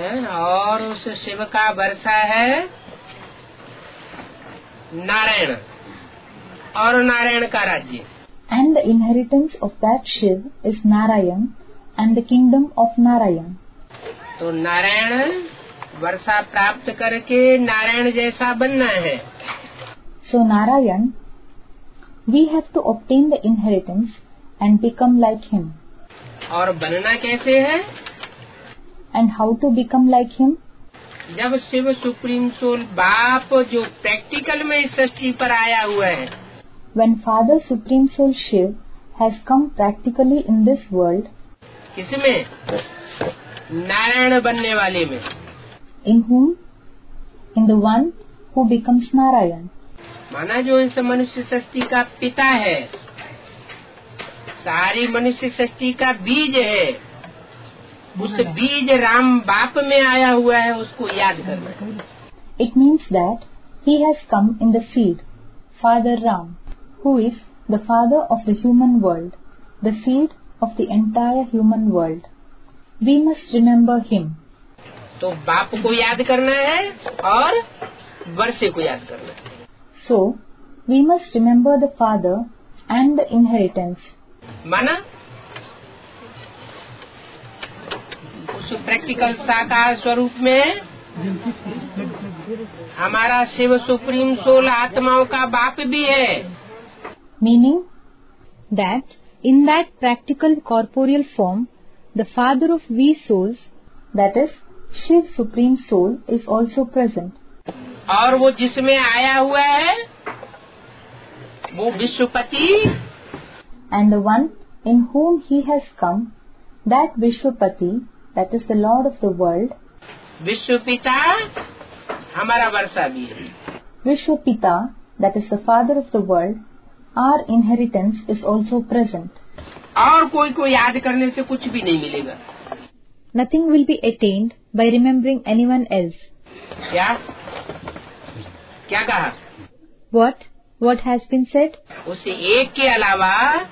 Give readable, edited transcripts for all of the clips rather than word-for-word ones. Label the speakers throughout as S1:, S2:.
S1: और उस शिव का वर्षा है नारायण और नारायण का राज्य।
S2: And the inheritance of that Shiv is Narayan and the kingdom of Narayan.
S1: तो नारायण वर्षा प्राप्त करके नारायण जैसा बनना है।
S2: So Narayan, we have to obtain the inheritance and become like him.
S1: और बनना कैसे है?
S2: And how to become like him?
S1: जब शिव सुप्रीम सोल बाप जो प्रैक्टिकल में इस सृष्टि पर आया हुआ है,
S2: When Father Supreme Soul Shiv has come practically in this world,
S1: इसमें नारायण बनने वाले में,
S2: in whom? In the one who becomes Narayan.
S1: माना जो इस मनुष्य सृष्टि का पिता है, सारी मनुष्य सृष्टि का बीज है, उस बीज राम बाप में आया हुआ है, उसको याद करना।
S2: It means that he has come in the seed, Father Ram, who is the father of the human world, the seed of the entire human world. We must remember him.
S1: तो बाप को याद करना है और वर्षे को याद करना है।
S2: So, we must remember the father and the inheritance.
S1: माना उस प्रैक्टिकल साकार स्वरूप में हमारा शिव सुप्रीम सोल आत्माओं का बाप भी है।
S2: Meaning that in that practical corporeal form, the father of we souls, that is Shiv Supreme Soul, is also present.
S1: और वो जिसमें आया हुआ है वो विश्वपति,
S2: And the one in whom he has come, that Vishwapati, that is the Lord of the world,
S1: विश्वपिता हमारा वर्षा भी है।
S2: Vishwapita, that is the father of the world, our inheritance is also present.
S1: और कोई को याद करने से कुछ भी नहीं मिलेगा।
S2: Nothing will be attained by remembering anyone else.
S1: क्या क्या कहा?
S2: What has been said?
S1: उसे एक के अलावा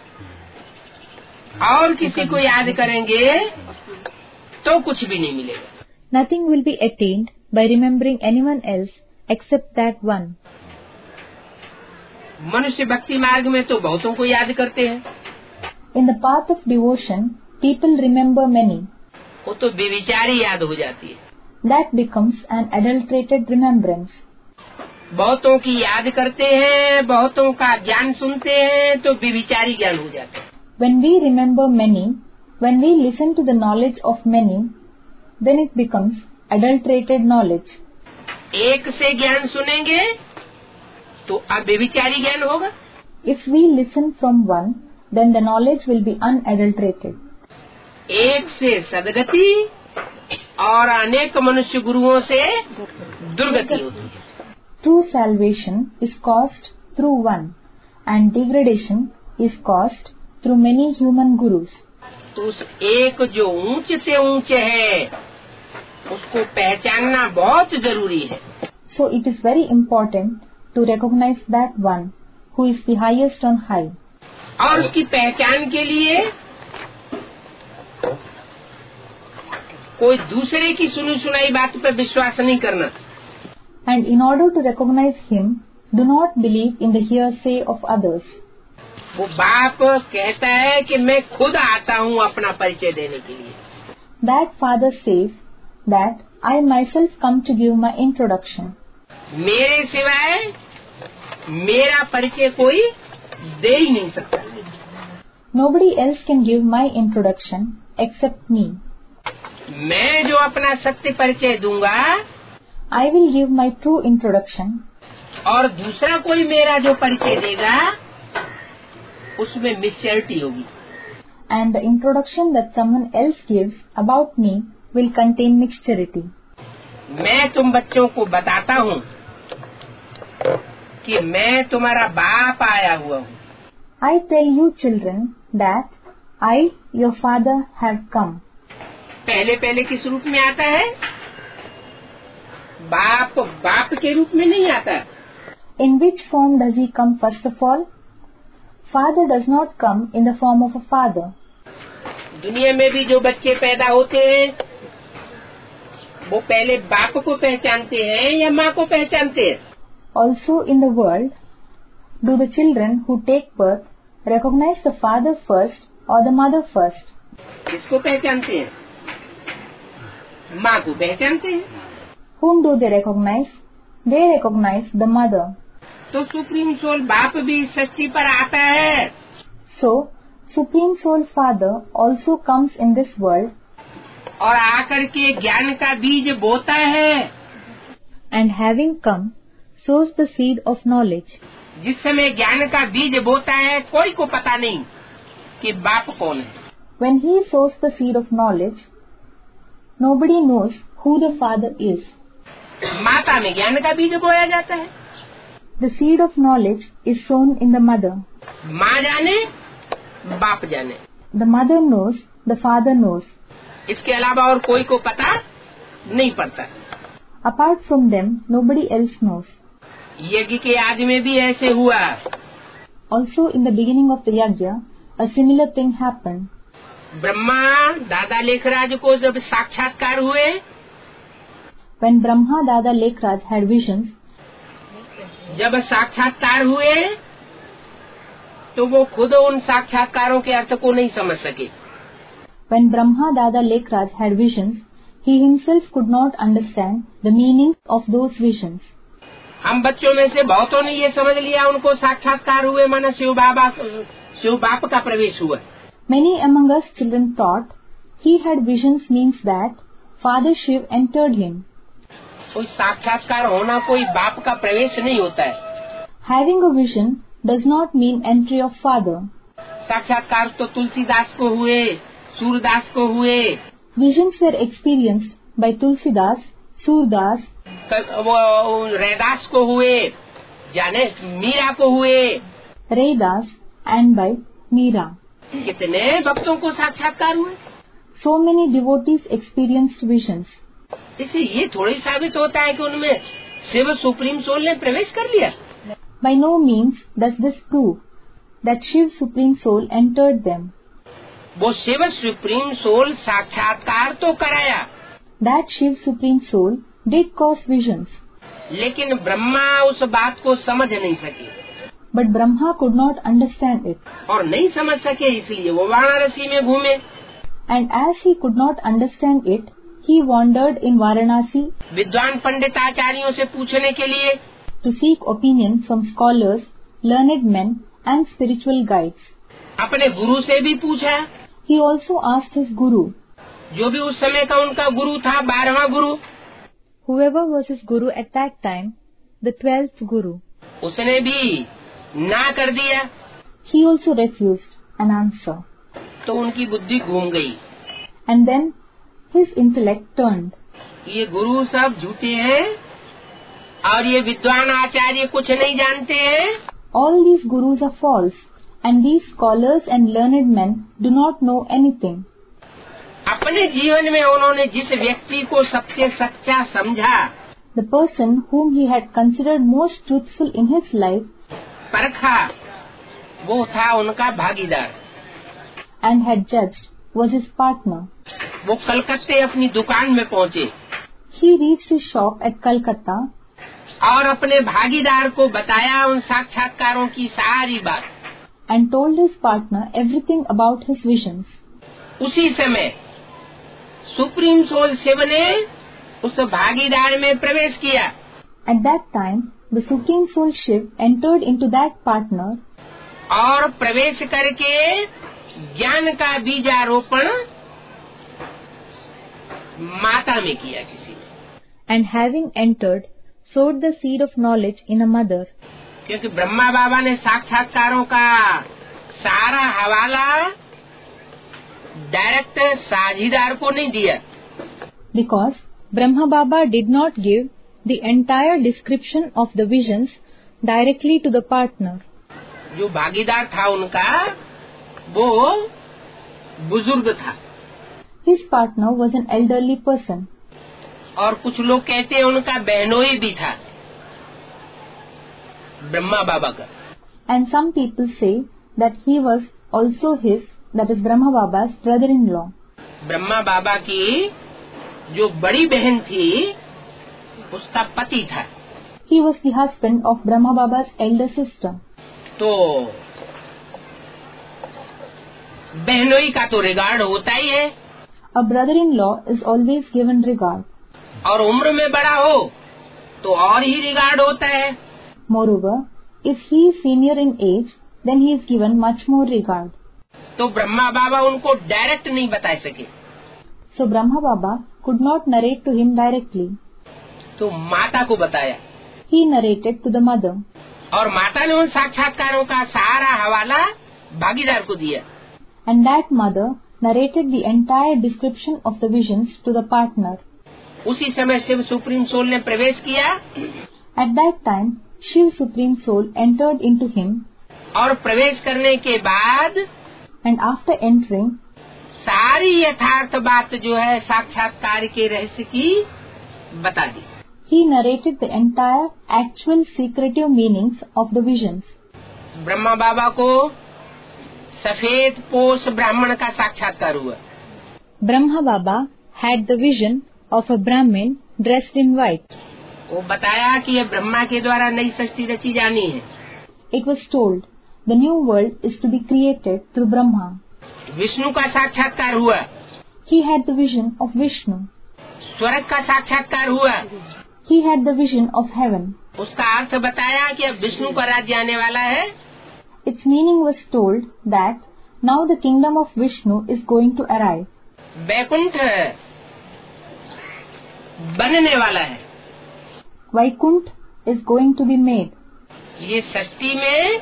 S1: और किसी को याद करेंगे तो कुछ भी नहीं मिलेगा।
S2: Nothing will be attained by remembering anyone else except that one.
S1: मनुष्य भक्ति मार्ग में तो बहुतों को याद करते हैं।
S2: In the path of devotion, people remember many.
S1: वो तो बेविचारी याद हो जाती है।
S2: That becomes an adulterated remembrance.
S1: बहुतों की याद करते हैं, बहुतों का ज्ञान सुनते हैं तो बेविचारी ज्ञान हो जाता है।
S2: When we remember many, when we listen to the knowledge of many, then it becomes adulterated knowledge.
S1: एक से ज्ञान सुनेंगे तो अब बेविचारी ज्ञान होगा।
S2: If we listen from one, then the knowledge will be unadulterated.
S1: एक से सदगति और अनेक मनुष्य गुरुओं से दुर्गति होती है।
S2: True salvation is caused through one, and degradation is caused through many human gurus.
S1: तो उस एक जो ऊंचे से ऊंचे है उसको पहचानना बहुत जरूरी है।
S2: So it is very important to recognize that one who is the highest on high.
S1: और उसकी पहचान के लिए कोई दूसरे की सुनी सुनाई बात पर विश्वास नहीं करना।
S2: And in order to recognize him, do not believe in the hearsay of others.
S1: वो बाप कहता है कि मैं खुद आता हूँ अपना परिचय देने के लिए।
S2: That father says that I myself come to give my introduction.
S1: मेरे सिवाय मेरा परिचय कोई दे ही नहीं सकता।
S2: Nobody else can give my introduction except me.
S1: मैं जो अपना सत्य परिचय दूंगा
S2: I will give my true introduction.
S1: और दूसरा कोई मेरा जो परिचय देगा उसमें मिक्सचरिटी होगी।
S2: And the introduction that someone else gives about me will contain mixturity.
S1: मैं तुम बच्चों को बताता हूँ कि मैं तुम्हारा बाप आया हुआ हूँ।
S2: I tell you children that I, your father, have come.
S1: पहले पहले किस रूप में आता है? बाप बाप के रूप में नहीं आता।
S2: In which form does he come first of all? Father does not come in the form of a father.
S1: दुनिया में भी जो बच्चे पैदा होते हैं वो पहले बाप को पहचानते हैं या माँ को पहचानते हैं?
S2: Also in the world, do the children who take birth recognize the father first or the mother first?
S1: किसको पहचानते हैं? माँ को पहचानते हैं।
S2: Whom do they recognize? They recognize the mother.
S1: तो सुप्रीम सोल बाप भी इस सृष्टि पर आता है।
S2: So, Supreme Soul Father also comes in this world
S1: और आकर के ज्ञान का बीज बोता है।
S2: and having come, sows the seed of knowledge.
S1: जिस समय ज्ञान का बीज बोता है कोई को पता नहीं कि बाप कौन है।
S2: When he sows the seed of knowledge, nobody knows who the father is.
S1: माता में ज्ञान का बीज बोया जाता है।
S2: The seed of knowledge is sown in the mother.
S1: माँ जाने बाप जाने,
S2: The mother knows, the father knows.
S1: इसके अलावा और कोई को पता नहीं पड़ता।
S2: Apart from them, nobody else knows.
S1: यज्ञ के आदि में भी ऐसे हुआ।
S2: Also in the beginning of the yajna, a similar thing happened.
S1: Brahma दादा लेखराज को जब साक्षात्कार हुए,
S2: When Brahma Dada Lekraj had visions,
S1: जब साक्षात्कार हुए तो वो खुद उन साक्षात्कारों के अर्थ को नहीं समझ सके।
S2: when Brahma Dada Lekraj had visions, he himself could not understand the meaning of those visions.
S1: हम बच्चों में से बहुतों ने ये समझ लिया उनको साक्षात्कार हुए माना शिव बाप का प्रवेश हुआ।
S2: Many among us children thought he had visions means that Father Shiv entered him.
S1: कोई साक्षात्कार होना कोई बाप का प्रवेश नहीं होता है।
S2: Having a vision does not mean entry of Father.
S1: साक्षात्कार तो तुलसीदास को हुए, सूरदास को हुए,
S2: Visions were experienced by Tulsidas, Surdas,
S1: Raidas को हुए, जाने मीरा को हुए,
S2: Raidas and by Meera.
S1: कितने भक्तों को साक्षात्कार हुए।
S2: So many devotees experienced visions.
S1: इससे ये थोड़ी साबित होता है कि उनमें शिव सुप्रीम सोल ने प्रवेश कर लिया।
S2: By no means does this prove that Shiv Supreme Soul entered them.
S1: वो शिव सुप्रीम सोल साक्षात्कार तो कराया,
S2: That Shiv Supreme Soul did cause visions,
S1: लेकिन ब्रह्मा उस बात को समझ नहीं सके
S2: but Brahma could not understand it.
S1: और नहीं समझ सके इसलिए वो वाराणसी में घूमे।
S2: And as he could not understand it, he wandered in Varanasi
S1: विद्वान पंडिताचार्यों से पूछने के लिए,
S2: to seek opinion from scholars, learned men and spiritual guides.
S1: अपने गुरु से भी पूछा,
S2: He also asked his guru,
S1: जो भी उस समय का उनका गुरु था, 12वां गुरु,
S2: whoever was his guru at that time, the 12th guru.
S1: उसने भी ना कर दिया।
S2: He also refused an answer.
S1: तो उनकी बुद्धि घूम गई।
S2: And then his intellect turned.
S1: ये गुरु सब झूठे हैं और ये विद्वान आचार्य कुछ नहीं जानते हैं।
S2: All these gurus are false, and these scholars and learned men do not know anything.
S1: अपने जीवन में उन्होंने जिस व्यक्ति को सबसे सच्चा समझा,
S2: The person whom he had considered most truthful in his life
S1: परखा, वो था उनका भागीदार।
S2: and had judged was his partner.
S1: वो कलकत्ते अपनी दुकान में पहुँचे
S2: He reached his shop at Calcutta
S1: और अपने भागीदार को बताया उन साक्षात्कारों की सारी बात।
S2: and told his partner everything about his visions.
S1: उसी समय सुप्रीम सोल शिव ने उस भागीदार में प्रवेश किया।
S2: At that time, the Supreme Soul Shiv entered into that partner
S1: और प्रवेश करके ज्ञान का बीजारोपण माता में किया किसी ने।
S2: and having entered, sowed the seed of knowledge in a mother.
S1: क्योंकि ब्रह्मा बाबा ने साक्षात्कारों का सारा हवाला डायरेक्ट साझीदार को नहीं दिया।
S2: Because Brahma Baba did not give the entire description of the visions directly to the partner.
S1: जो भागीदार था उनका वो बुजुर्ग था
S2: His partner was an elderly person,
S1: और कुछ लोग कहते हैं उनका बहनोई भी था ब्रह्मा बाबा का।
S2: and some people say that he was also his, that is Brahma Baba's brother-in-law.
S1: Brahma बाबा की जो बड़ी बहन थी उसका पति था।
S2: He was the husband of Brahma Baba's elder sister.
S1: तो बहनोई का तो रिगार्ड होता ही है।
S2: A brother-in-law is always given regard.
S1: और उम्र में बड़ा हो तो और ही रिगार्ड होता है।
S2: Moreover, if he is senior in age, then he is given much more regard.
S1: तो ब्रह्मा बाबा उनको डायरेक्ट नहीं बता सके।
S2: So Brahma Baba could not narrate to him directly.
S1: तो माता को बताया।
S2: He narrated to the mother.
S1: और माता ने उन साक्षात्कारों का सारा हवाला भागीदार को दिया।
S2: And that mother narrated the entire description of the visions to the partner.
S1: उसी समय शिव सुप्रीम सोल ने प्रवेश किया।
S2: At that time, Shiv Supreme Soul entered into him.
S1: और प्रवेश करने के बाद
S2: And after entering,
S1: सारी यथार्थ बात जो है साक्षात्कार के रहस्य की बता दी।
S2: he narrated the entire actual secretive meanings of the visions.
S1: Brahma बाबा को सफेद पोष ब्राह्मण का साक्षात्कार हुआ।
S2: Brahma Baba had the vision of a Brahmin dressed in white.
S1: वो बताया कि यह ब्रह्मा के द्वारा नई सृष्टि रची जानी है।
S2: It was told, the new world is to be created through Brahma.
S1: Vishnu का साक्षात्कार हुआ।
S2: He had the vision of Vishnu.
S1: स्वर्ग का साक्षात्कार हुआ।
S2: He had the vision of heaven.
S1: उसका अर्थ बताया कि अब विष्णु का राज्य आने वाला है।
S2: Its meaning was told that now the kingdom of Vishnu is going to arrive.
S1: Baikunth बनने वाला है।
S2: Vaikuntha is going to be made.
S1: ये सृष्टि में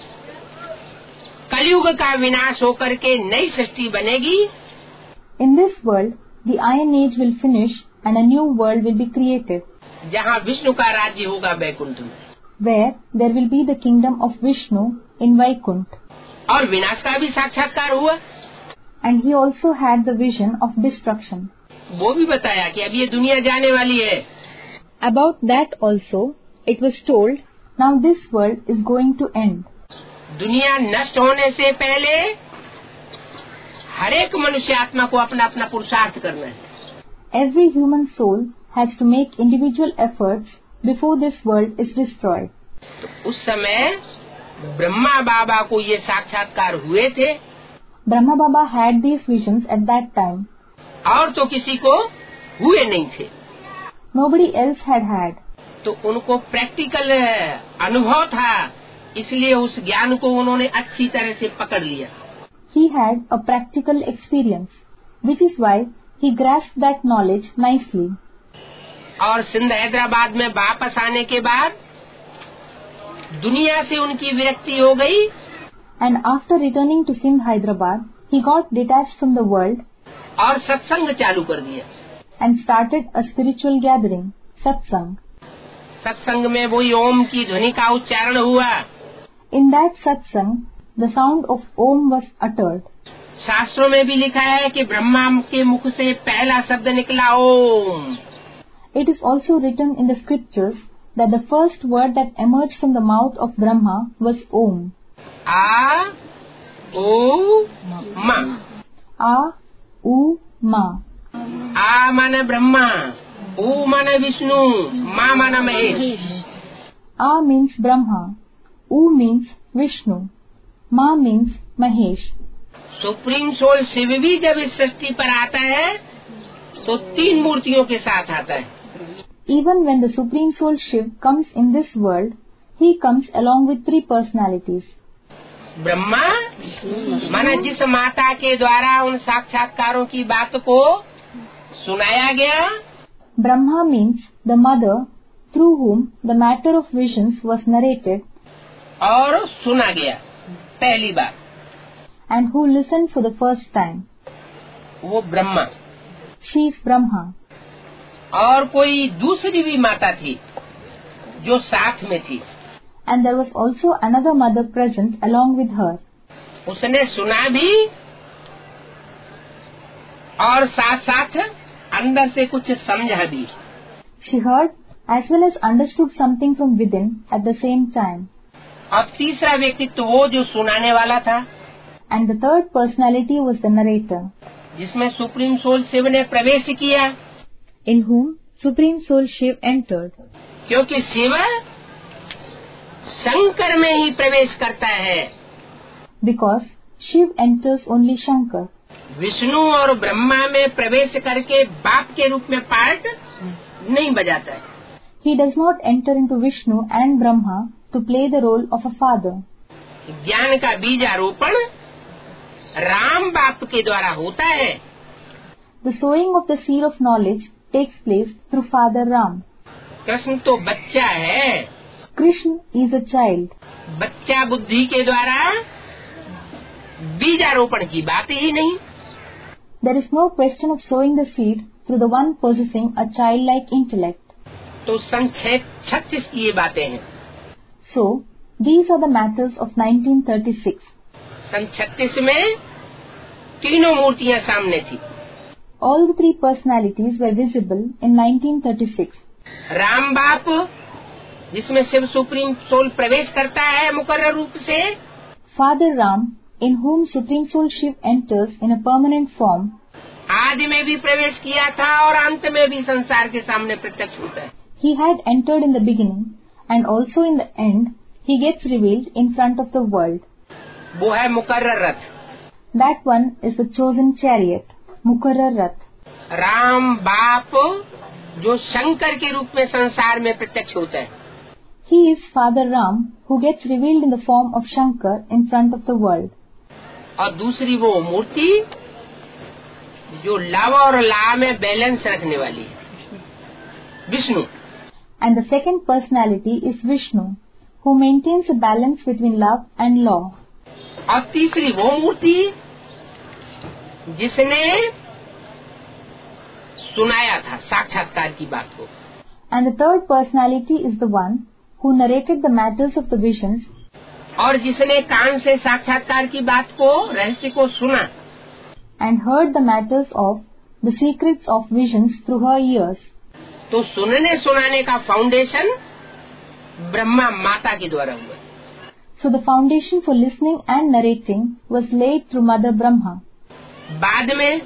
S1: कलयुग का विनाश होकर के नई सृष्टि बनेगी।
S2: In this world, the Iron Age will finish and a new world will be created,
S1: जहाँ विष्णु का राज्य होगा बैकुंठ में।
S2: where there will be the kingdom of Vishnu in Vaikuntha.
S1: और विनाश का भी साक्षात्कार हुआ।
S2: And he also had the vision of destruction.
S1: वो भी बताया कि अब ये दुनिया जाने वाली है।
S2: About that also, it was told, now this world is going to end.
S1: दुनिया नष्ट होने से पहले हर एक मनुष्य आत्मा को अपना अपना पुरुषार्थ करना है।
S2: Every human soul has to make individual efforts before this world is destroyed.
S1: तो उस समय ब्रह्मा बाबा को ये साक्षात्कार हुए थे।
S2: Brahma Baba had these visions at that time.
S1: और तो किसी को हुए नहीं थे।
S2: Nobody else had.
S1: तो उनको प्रैक्टिकल अनुभव था, इसलिए उस ज्ञान को उन्होंने अच्छी तरह से पकड़ लिया।
S2: He had a practical experience, which is why he grasped that knowledge nicely.
S1: और सिंध हैदराबाद में वापस आने के बाद दुनिया से उनकी विरक्ति हो गई।
S2: And after returning to Sindh, Hyderabad, he got detached from the world
S1: और सत्संग चालू कर दिया।
S2: and started a spiritual gathering, satsang.
S1: सत्संग में वही ओम की ध्वनि का उच्चारण हुआ।
S2: In that satsang, the sound of Om was uttered.
S1: शास्त्रों में भी लिखा है कि ब्रह्मा के मुख से पहला शब्द निकला ओम।
S2: It is also written in the scriptures that the first word that emerged from the mouth of Brahma was Om.
S1: आ ओ मा।
S2: A, U, Ma.
S1: आ माने ब्रह्मा, ओ माने विष्णु, मा माने Mahesh.
S2: A means Brahma, U means Vishnu, Ma means Mahesh.
S1: Supreme soul Shiv भी जब इस सृष्टि पर आता है तो 3 मूर्तियों के साथ आता है।
S2: Even when the Supreme Soul Shiv comes in this world, he comes along with 3 personalities.
S1: Brahma माने जिस माता के द्वारा उन साक्षात्कारों की बात को सुनाया गया।
S2: Brahma means the mother through whom the matter of visions was narrated
S1: और सुना गया पहली बार।
S2: and who listened for the first time.
S1: वो ब्रह्मा।
S2: She is Brahma.
S1: और कोई दूसरी भी माता थी जो साथ में थी।
S2: And there was also another mother present along with her.
S1: उसने सुना भी और साथ साथ अंदर से कुछ समझा भी।
S2: She heard as well as understood something from within at the same time.
S1: और तीसरा व्यक्तित्व वो जो सुनाने वाला था।
S2: And the third personality was the narrator,
S1: जिसमें सुप्रीम सोल शिव ने प्रवेश किया।
S2: in whom Supreme Soul Shiv entered.
S1: क्योंकि शिव शंकर में ही प्रवेश करता है.
S2: Because Shiv enters only Shankar.
S1: Vishnu और ब्रह्मा में प्रवेश करके बाप के रूप में पार्ट नहीं बजाता है.
S2: He does not enter into Vishnu and Brahma to play the role of a father.
S1: ज्ञान का बीजारोपण राम बाप के द्वारा होता है.
S2: The sowing of the seed of knowledge takes place through Father Ram.
S1: Krishna तो बच्चा है.
S2: Krishna is a child.
S1: बच्चा बुद्धि के द्वारा बीजारोपण की बात ही नहीं.
S2: There is no question of sowing the seed through the one possessing a childlike intellect.
S1: तो सन 36 की ये बातें हैं.
S2: So, these are the matters of 1936.
S1: सन 36 में तीनों मूर्तियां सामने थी.
S2: All the three personalities were visible in 1936.
S1: Ram बाप जिसमें शिव सुप्रीम सोल प्रवेश करता है मुकर्रर रूप से.
S2: Father Ram, in whom Supreme Soul Shiv enters in a permanent form.
S1: आदि में भी प्रवेश किया था और अंत में भी संसार के सामने प्रत्यक्ष होता है.
S2: He had entered in the beginning and also in the end he gets revealed in front of the world.
S1: वो है मुकर्रर रथ.
S2: That one is the chosen chariot, Mukarrar Rath.
S1: Ram बाप जो शंकर के रूप में संसार में प्रत्यक्ष होता है.
S2: He is Father Ram who gets revealed in the form of Shankar in front of the world.
S1: और दूसरी वो मूर्ति जो लव और ला में बैलेंस रखने वाली है, Vishnu.
S2: And the second personality is Vishnu, who maintains a balance between love and law.
S1: और तीसरी वो मूर्ति जिसने सुनाया था साक्षात्कार की बात को.
S2: And the third personality is the one who narrated the matters of the visions.
S1: और जिसने कान से साक्षात्कार की बात को, रहस्य को सुना.
S2: And heard the matters of the secrets of visions through her ears.
S1: तो सुनने सुनाने का फाउंडेशन ब्रह्मा माता के द्वारा हुआ.
S2: So the foundation for listening and narrating was laid through Mother Brahma.
S1: बाद में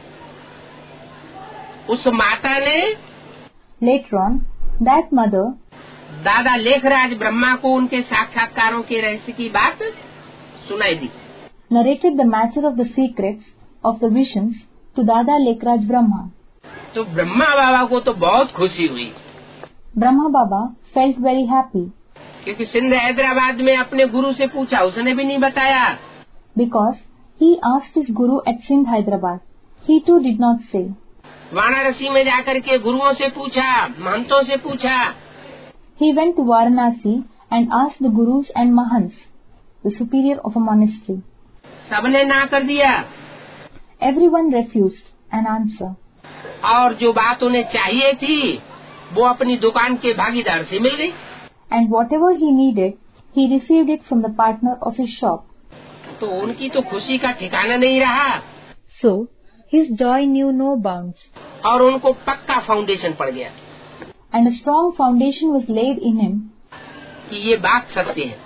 S1: उस माता ने
S2: Later on, that mother
S1: दादा लेखराज ब्रह्मा को उनके साक्षात्कारों के रहस्य की बात सुनाई दी.
S2: narrated the matter of the secrets of the visions to Dada Lekraj Brahma.
S1: तो ब्रह्मा बाबा को तो बहुत खुशी हुई.
S2: Brahma Baba felt very happy.
S1: क्योंकि सिंध हैदराबाद में अपने गुरु से पूछा, उसने भी नहीं बताया.
S2: Because he asked his guru at Sindh, Hyderabad. He too did not say.
S1: Varanasi में जाकर के गुरुओं से पूछा, महंतों से पूछा.
S2: He went to Varanasi and asked the gurus and mahants, the superior of a monastery.
S1: सबने ना कर दिया.
S2: Everyone refused an answer.
S1: और जो बात उन्हें चाहिए थी वो अपनी दुकान के भागीदार से मिल गई.
S2: And whatever he needed, he received it from the partner of his shop.
S1: तो उनकी तो खुशी का ठिकाना नहीं रहा.
S2: So, his joy knew no bounds.
S1: और उनको पक्का फाउंडेशन पड़ गया.
S2: And a strong foundation was laid in him.
S1: कि ये बात सत्य है.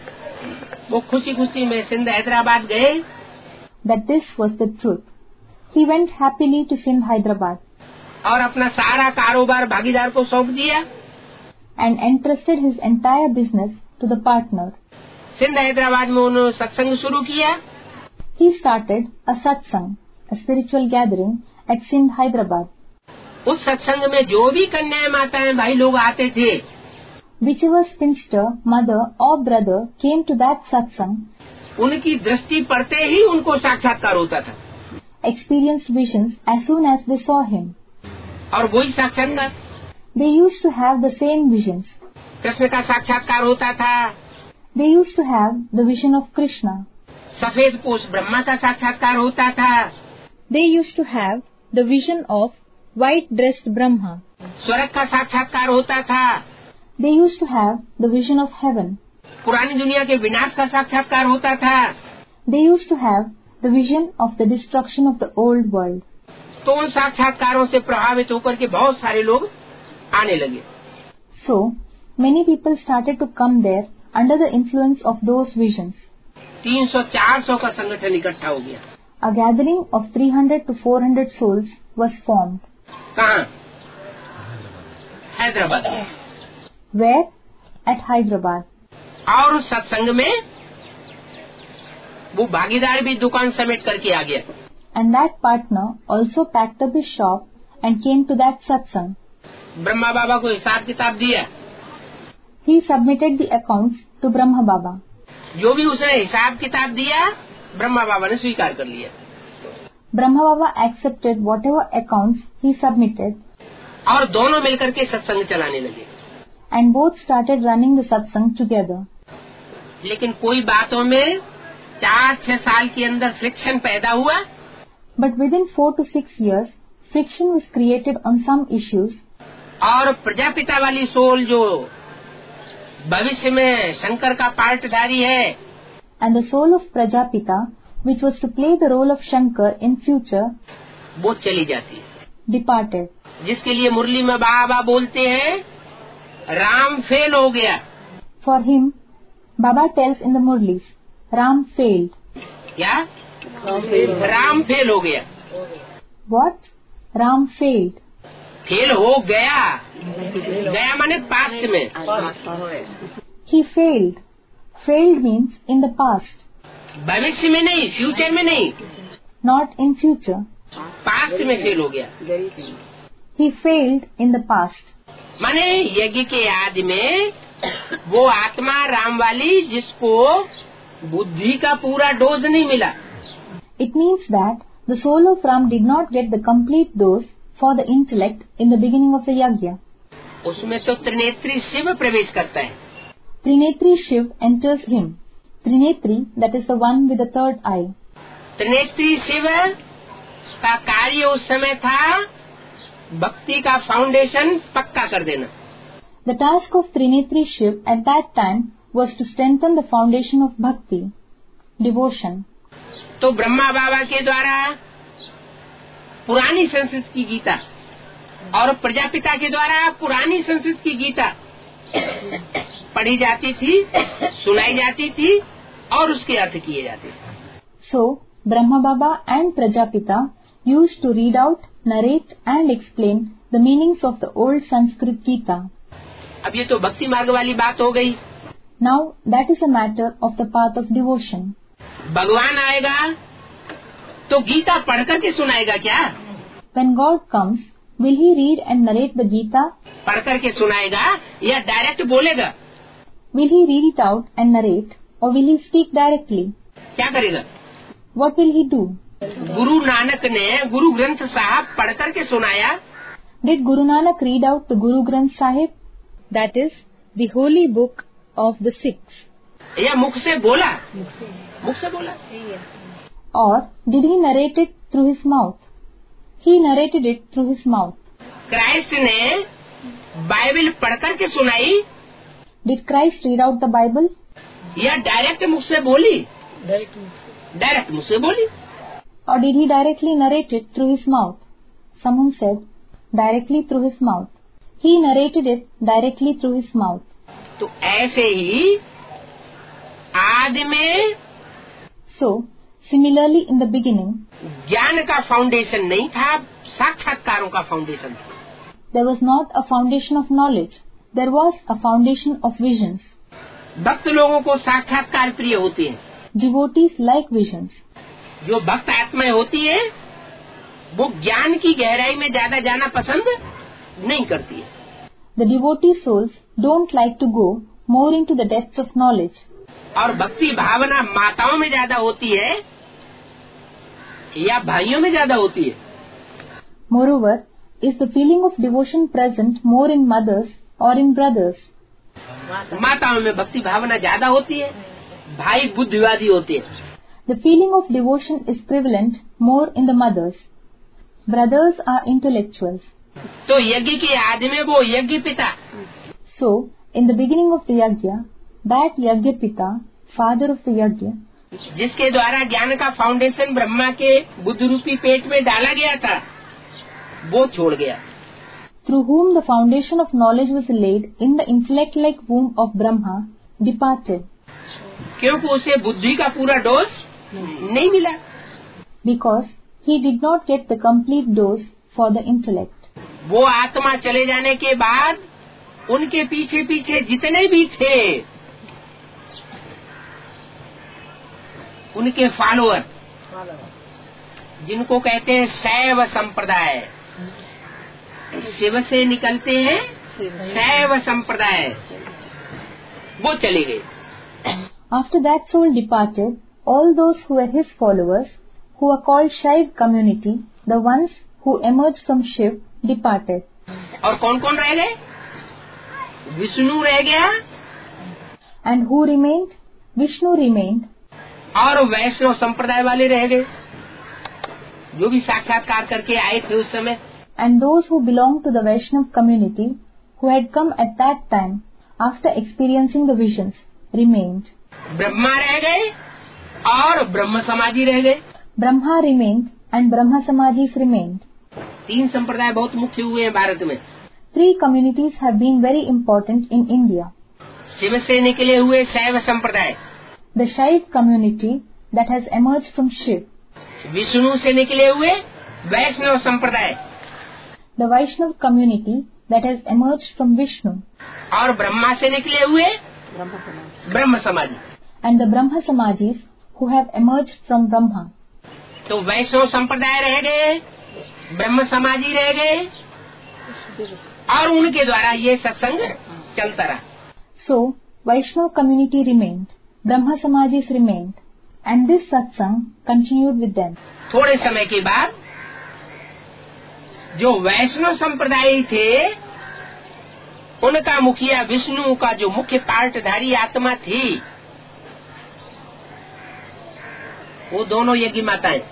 S1: वो खुशी खुशी में सिंध हैदराबाद गए.
S2: That this was the truth. He went happily to Sindh, Hyderabad.
S1: और अपना सारा कारोबार भागीदार को सौंप दिया.
S2: And entrusted his entire business to the partner.
S1: Sindh Hyderabad में उन्होंने सत्संग शुरू किया.
S2: He started a satsang, a spiritual gathering at Sindh, Hyderabad.
S1: उस सत्संग में जो भी कन्याएं माताएं भाई लोग आते थे,
S2: Whichever spinster, mother or brother came to that satsang,
S1: उनकी दृष्टि पड़ते ही उनको साक्षात्कार होता था.
S2: experienced visions as soon as they saw him.
S1: और वही साक्षात्कार
S2: They used to have the same visions.
S1: Krishna का साक्षात्कार होता था.
S2: They used to have the vision of Krishna.
S1: सफेद पोष ब्रह्मा का साक्षात्कार होता था.
S2: They used to have the vision of white-dressed Brahma.
S1: स्वर्ग का साक्षात्कार होता था.
S2: They used to have the vision of heaven.
S1: पुरानी दुनिया के विनाश का साक्षात्कार होता था.
S2: They used to have the vision of the destruction of the old world.
S1: तो उन साक्षात्कारों से प्रभावित होकर के बहुत सारे लोग आने लगे.
S2: So, many people started to come there under the influence of those visions.
S1: 300-400 का संगठन इकट्ठा हो गया.
S2: A gathering of 300 to 400 souls was formed.
S1: कहाँ? हैदराबाद।
S2: Where? At Hyderabad.
S1: और उस सत्संग में वो भागीदार भी दुकान समेट करके आ गया।
S2: And that partner also packed up his shop and came to that satsang.
S1: Brahma बाबा को हिसाब किताब दिया।
S2: He submitted the accounts to Brahma Baba.
S1: जो भी उसने हिसाब किताब दिया ब्रह्मा बाबा ने स्वीकार कर लिया।
S2: Brahma Baba accepted whatever accounts he submitted.
S1: और दोनों मिलकर के सत्संग चलाने लगे।
S2: And both started running the satsang together.
S1: लेकिन कोई बातों में 4-6 साल के अंदर फ्रिक्शन पैदा हुआ।
S2: But within 4 to 6 years, friction was created on some issues.
S1: और प्रजापिता वाली सोल जो भविष्य में शंकर का पार्टधारी है,
S2: And the soul of Prajapita, which was to play the role of Shankar in future,
S1: वो चली जाती है।
S2: departed.
S1: जिसके लिए मुरली में बाबा बोलते हैं राम फेल हो गया।
S2: For him, Baba tells in the Murlis, Ram failed.
S1: क्या? राम फेल हो गया।
S2: What? Ram failed.
S1: फेल हो गया, गया माने पास्ट में।
S2: He failed. Failed means in the past,
S1: भविष्य में नहीं, फ्यूचर में नहीं,
S2: not in future.
S1: पास्ट में फेल हो गया।
S2: He failed in the past.
S1: माने यज्ञ के आदि में वो आत्मा राम वाली जिसको बुद्धि का पूरा डोज नहीं मिला।
S2: It means that the soul of Ram did not get the complete dose for the intellect in the beginning of the yajna.
S1: उसमें तो त्रिनेत्री शिव प्रवेश करता है।
S2: Trinetri Shiv enters him. Trinetri, that is the one with the third eye.
S1: त्रिनेत्री Shiv का कार्य उस समय था भक्ति का फाउंडेशन पक्का कर देना।
S2: The task of Trinetri Shiv at that time was to strengthen the foundation of bhakti, devotion.
S1: तो ब्रह्मा बाबा के द्वारा पुरानी संस्कृत की गीता और प्रजापिता के द्वारा पुरानी संस्कृत की गीता पढ़ी जाती थी, सुनाई जाती थी और उसके अर्थ किए जाते थे।
S2: So, Brahma Baba and Prajapita used to read out, narrate and explain the meanings of the old Sanskrit Gita.
S1: अब ये तो भक्ति मार्ग वाली बात हो गई।
S2: Now, that is a matter of the path of devotion.
S1: भगवान आएगा तो गीता पढ़ करके सुनाएगा क्या?
S2: When God comes, will he read and narrate the Gita?
S1: पढ़ करके सुनाएगा या डायरेक्ट बोलेगा?
S2: Will he read it out and narrate, or will he speak directly?
S1: क्या करेगा?
S2: What will he do?
S1: गुरु नानक ने गुरु ग्रंथ साहब पढ़ करके सुनाया।
S2: Did Guru Nanak read out the Guru Granth Sahib? That is, the holy book of the Sikhs.
S1: या मुख से बोला? मुख से बोला।
S2: Or did he narrate it through his mouth? He narrated it through his mouth.
S1: Christ ने Bible पढ़ करके सुनाई
S2: Did Christ read out the Bible?
S1: या डायरेक्ट मुख से बोली? डायरेक्ट मुख से बोली।
S2: Or did he directly narrate it through his mouth? Someone said, directly through his mouth. He narrated it directly through his mouth.
S1: तो ऐसे ही आदि में
S2: So, similarly in the beginning,
S1: ज्ञान का फाउंडेशन नहीं था, साक्षात्कारों का फाउंडेशन था।
S2: there was not a foundation of knowledge. There was a foundation of visions.
S1: भक्त लोगों को साक्षात्कार प्रिय होते हैं।
S2: Devotees like visions.
S1: जो भक्त आत्माएं होती है वो ज्ञान की गहराई में ज्यादा जाना पसंद नहीं करती है।
S2: The devotee souls don't like to go more into the depths of knowledge.
S1: और भक्ति भावना माताओं में ज्यादा होती है या भाइयों में ज्यादा होती है?
S2: Moreover, is the feeling of devotion present more in mothers or in brothers?
S1: माताओं में भक्ति भावना ज्यादा होती है, भाई बुद्धिवादी होते हैं।
S2: The feeling of devotion is prevalent more in the mothers. Brothers are intellectuals.
S1: तो यज्ञ के आदि में वो यज्ञ पिता,
S2: So, in the beginning of the yajna, that yajna pita, father of the yajna,
S1: जिसके द्वारा ज्ञान का फाउंडेशन ब्रह्मा के बुद्ध रूपी पेट में डाला गया था, वो छोड़ गया।
S2: through whom the foundation of knowledge was laid in the intellect-like womb of Brahma, departed,
S1: क्योंकि उसे बुद्धि का पूरा डोज नहीं मिला।
S2: because he did not get the complete dose for the intellect.
S1: वो आत्मा चले जाने के बाद उनके पीछे पीछे जितने भी थे उनके फॉलोअर, जिनको कहते हैं शैव संप्रदाय, शिव से निकलते हैं शैव संप्रदाय, वो चले गए।
S2: After that soul departed, all those who were his followers, who are called Shaiv community, the ones who emerged from Shiv, departed.
S1: और कौन कौन रह गए? विष्णु रह गया।
S2: And who remained? Vishnu remained.
S1: और वैष्णव संप्रदाय वाले रह गए, जो भी साक्षात्कार करके आए थे उस समय।
S2: And those who belonged to the Vaishnav community, who had come at that time after experiencing the visions, remained.
S1: Brahma रह गए और ब्रह्म समाजी रह गए।
S2: Brahma remained and Brahma Samajis remained.
S1: 3 संप्रदाय बहुत मुख्य हुए हैं भारत में।
S2: 3 communities have been very important in India.
S1: Shiv से निकले हुए शैव संप्रदाय,
S2: The Shaiv community that has emerged from Shiv.
S1: Vishnu से निकले हुए वैष्णव संप्रदाय,
S2: The Vaishnav community that has emerged from Vishnu.
S1: और ब्रह्मा से निकले हुए ब्रह्म समाजी।
S2: And the Brahma Samajis who have emerged from Brahma.
S1: तो वैष्णव संप्रदाय रह गए, ब्रह्म समाजी रह गए, और उनके द्वारा ये सत्संग चलता रहा।
S2: So, Vaishnav community remained, Brahma Samajis remained, and this satsang continued with them.
S1: थोड़े समय के बाद जो वैष्णव संप्रदाय थे, उनका मुखिया विष्णु का जो मुख्य पार्टधारी आत्मा थी, वो दोनों यज्ञ माताएं,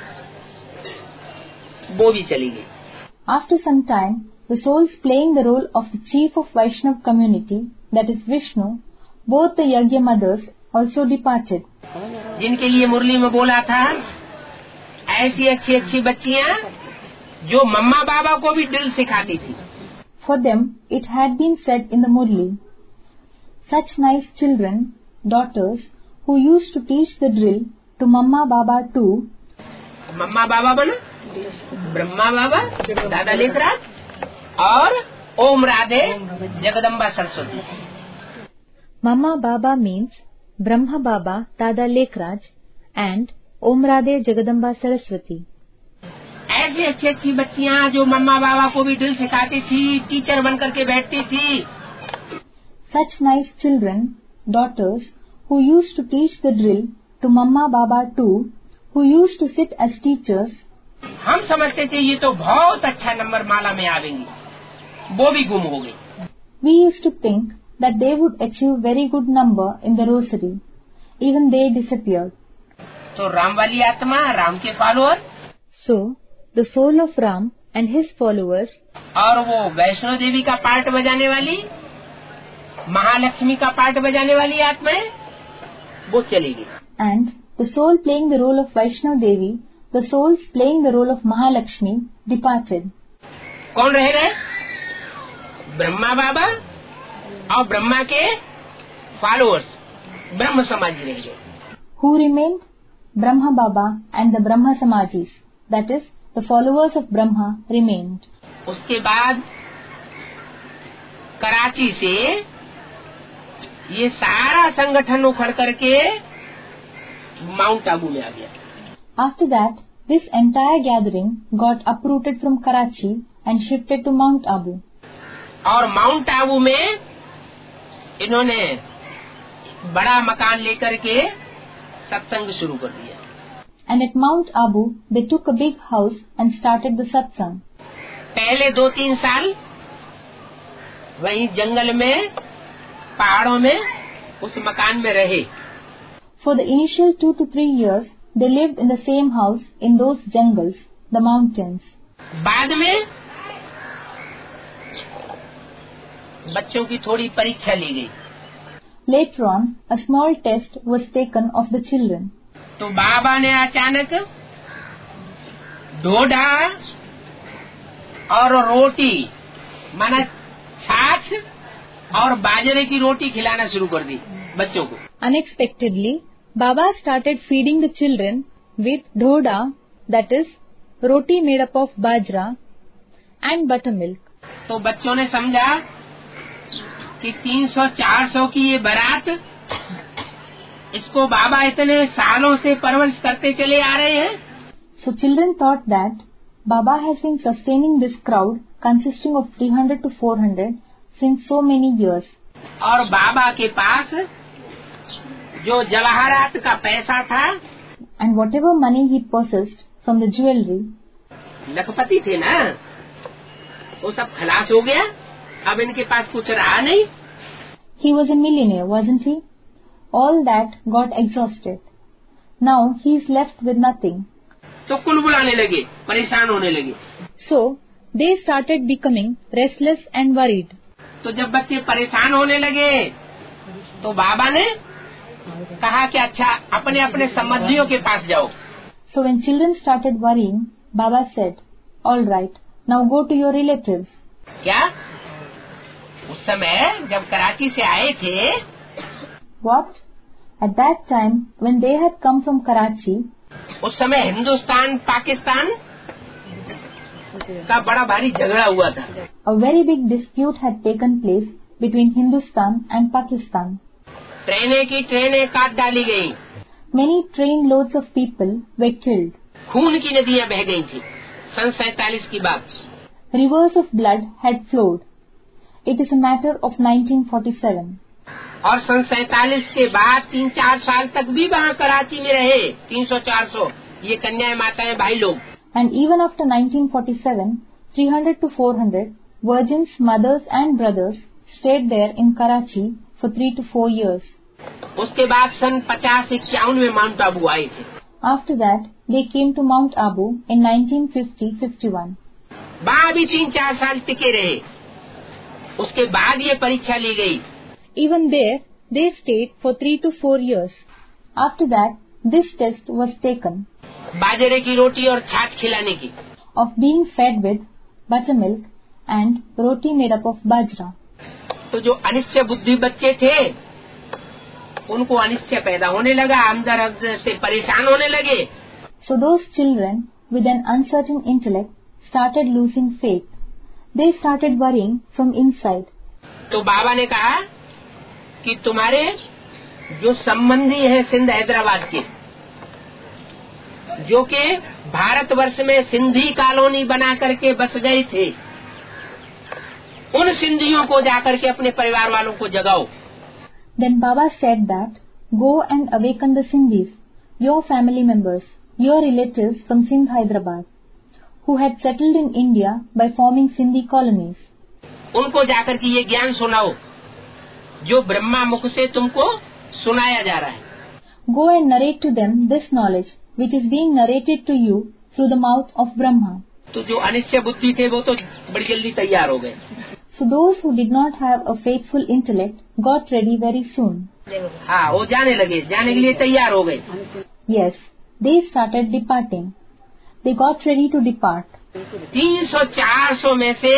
S1: वो भी चली गई।
S2: After some time, the souls playing the role of the chief of Vaishnav community, that is Vishnu, both the Yagya mothers also departed.
S1: जिनके लिए मुरली में बोला था, ऐसी अच्छी अच्छी बच्चियां जो मम्मा बाबा को भी ड्रिल सिखाती थी।
S2: For them, it had been said in the Murli, such nice children, daughters, who used to teach the drill to Mamma Baba too.
S1: मम्मा बाबा बना ब्रह्मा बाबा, दादा लेखराज, और ओम Radhe Jagdamba Saraswati.
S2: Mamma Baba means Brahma Baba, Dada Lekhraj, and Om Radhe Jagadamba Saraswati.
S1: ऐसी अच्छी अच्छी बच्चियां जो मम्मा बाबा को भी ड्रिल सिखाती थी, टीचर बन करके बैठती थी।
S2: Such nice children, daughters, who used to teach the drill to Mamma Baba too, who used to sit as teachers.
S1: हम समझते थे ये तो बहुत अच्छा नंबर माला में आवेंगी, वो भी गुम हो गई।
S2: We used to think that they would achieve very good number in the rosary. Even they disappeared.
S1: तो राम वाली आत्मा, राम के follower,
S2: So, the soul of Ram and his followers,
S1: और वो वैष्णो देवी का पार्ट बजाने वाली, महालक्ष्मी का पार्ट बजाने वाली आत्माएं, वो चली गई।
S2: and the soul playing the role of Vaishnav Devi, the souls playing the role of Mahalakshmi, departed.
S1: कौन रह गए? ब्रह्मा बाबा और ब्रह्मा के फॉलोअर्स, ब्रह्म समाजी रह गए।
S2: Who remained? Brahma Baba and the Brahma Samajis, that is, the followers of Brahma remained.
S1: उसके बाद कराची से ये सारा संगठन उखड़ करके माउंट आबू में आ गया।
S2: After that, this entire gathering got uprooted from Karachi and shifted to Mount Abu.
S1: और माउंट आबू में इन्होंने बड़ा मकान लेकर के सत्संग शुरू कर दिया।
S2: And at Mount Abu, they took a big house and started the satsang.
S1: पहले 2-3 साल वहीं जंगल में, पहाड़ों में, उस मकान में रहे।
S2: For the initial 2 to 3 years, they lived in the same house in those jungles, the mountains.
S1: बाद में बच्चों की थोड़ी परीक्षा ली गई।
S2: Later on, a small test was taken of the children.
S1: तो बाबा ने अचानक ढोढा और रोटी, माना छाछ और बाजरे की रोटी खिलाना शुरू कर दी बच्चों को।
S2: Unexpectedly, Baba started feeding the children with dhoda, that is, roti made up of bajra, and buttermilk.
S1: तो बच्चों ने समझा कि 300-400 की ये बारात, इसको बाबा इतने सालों से परवरिश करते चले आ रहे हैं।
S2: So children thought that Baba has been sustaining this crowd consisting of 300 to 400 since so many years.
S1: और बाबा के पास जो जवाहरात का पैसा था,
S2: And whatever money he possessed from the jewelry,
S1: लखपति थे ना, वो सब खलास हो गया। अब इनके पास कुछ रहा नहीं।
S2: he was a millionaire, wasn't he? All that got exhausted. Now he is left with nothing.
S1: तो कुल बुलाने लगे, परेशान होने लगे।
S2: So they started becoming restless and worried.
S1: तो जब बच्चे परेशान होने लगे तो बाबा ने कहा कि अच्छा अपने अपने संबंधियों के पास जाओ।
S2: So when children started worrying, Baba said, "All right, now go to your relatives."
S1: क्या? उस समय जब कराची से आए थे,
S2: What? At that time, when they had come from Karachi,
S1: उस समय हिंदुस्तान पाकिस्तान का बड़ा भारी झगड़ा हुआ था।
S2: a very big dispute had taken place between Hindustan and Pakistan.
S1: ट्रेनें की ट्रेनें काट डाली गयी,
S2: Many trainloads of people were killed.
S1: खून की नदियां बह गई थी। सन 47 की बात।
S2: Rivers of blood had flowed. It is a matter of 1947.
S1: और सन 47 के बाद 3-4 साल तक भी वहाँ कराची में रहे 300-400 ये कन्याएं, माताएं, भाई लोग।
S2: And even after 1947, 300 to 400 virgins, mothers and brothers stayed there in Karachi for 3 to 4 years.
S1: उसके बाद सन 50-51 में माउंट आबू आए थे।
S2: After that, they came to Mount Abu in 1950-51.
S1: वहाँ भी 3-4 साल टिके रहे। उसके बाद ये परीक्षा ली गई।
S2: Even there, they stayed for 3 to 4 years. After that, this test was taken
S1: बाजरे की रोटी और छाछ खिलाने की।
S2: of being fed with buttermilk and roti made up of bajra.
S1: तो जो अनिश्चय बुद्धि बच्चे थे, उनको अनिश्चय पैदा होने लगा, अंदर से परेशान होने लगे।
S2: So those children with an uncertain intellect started losing faith. They started worrying from inside.
S1: तो बाबा ने कहा कि तुम्हारे जो संबंधी हैं सिंध हैदराबाद के, जो कि भारतवर्ष में सिंधी कॉलोनी बना करके बस गए थे, उन सिंधियों को जाकर के अपने परिवार वालों को जगाओ।
S2: Then Baba said that, "Go and awaken the Sindhis, your family members, your relatives from Sindh, Hyderabad, who had settled in India by forming Sindhi colonies.
S1: उनको जाकर के ये ज्ञान सुनाओ जो ब्रह्मा मुख से तुमको सुनाया जा रहा है।
S2: Go and narrate to them this knowledge which is being narrated to you through the mouth of Brahma."
S1: तो जो अनिश्चय बुद्धि थे वो तो बड़ी जल्दी तैयार हो गए।
S2: So those who did not have a faithful intellect got ready very soon.
S1: हाँ, वो जाने लगे, जाने के लिए तैयार हो गए।
S2: Yes, they started departing. They got ready to depart.
S1: 300-400 में से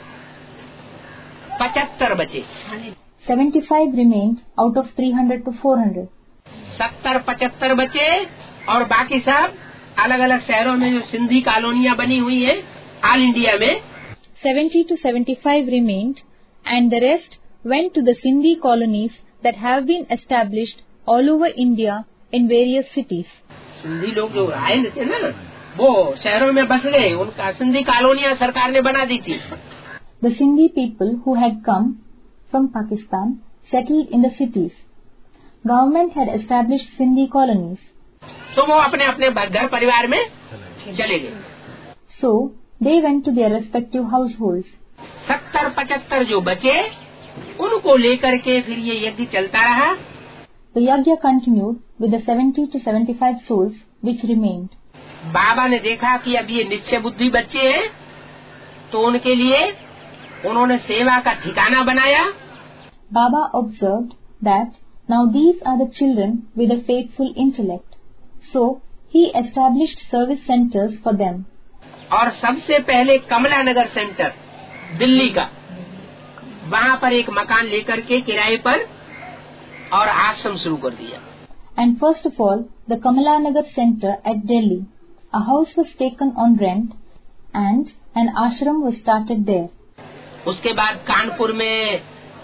S1: 75 बचे।
S2: 75 remained out of 300 to 400.
S1: 70-75 बचे और बाकी सब अलग अलग शहरों में जो सिंधी कॉलोनियां बनी हुई है ऑल इंडिया में,
S2: 70 to 75 remained, and the rest went to the Sindhi colonies that have been established all over India in various cities.
S1: Sindhi लोग जो आए थे ना, वो शहरों में बस गए। उनका सिंधी कॉलोनियां सरकार ने बना दी थी।
S2: The Sindhi people who had come from Pakistan settled in the cities. Government had established Sindhi colonies.
S1: तो वो अपने अपने घर परिवार में चले गए।
S2: So they went to their respective households.
S1: 70-75 जो बचे उनको लेकर के फिर ये यज्ञ चलता रहा।
S2: The yajna continued with the 70 to 75 souls which remained.
S1: बाबा ने देखा कि अब ये निश्चय बुद्धि बच्चे हैं, तो उनके लिए उन्होंने सेवा का ठिकाना बनाया।
S2: Baba observed that now these are the children with a faithful intellect. So he established service centers for them.
S1: और सबसे पहले कमला नगर सेंटर दिल्ली का, वहाँ पर एक मकान लेकर के किराए पर और आश्रम शुरू कर दिया।
S2: And first of all, the Kamala Nagar Center at Delhi. A house was taken on rent and an ashram was started there.
S1: उसके बाद कानपुर में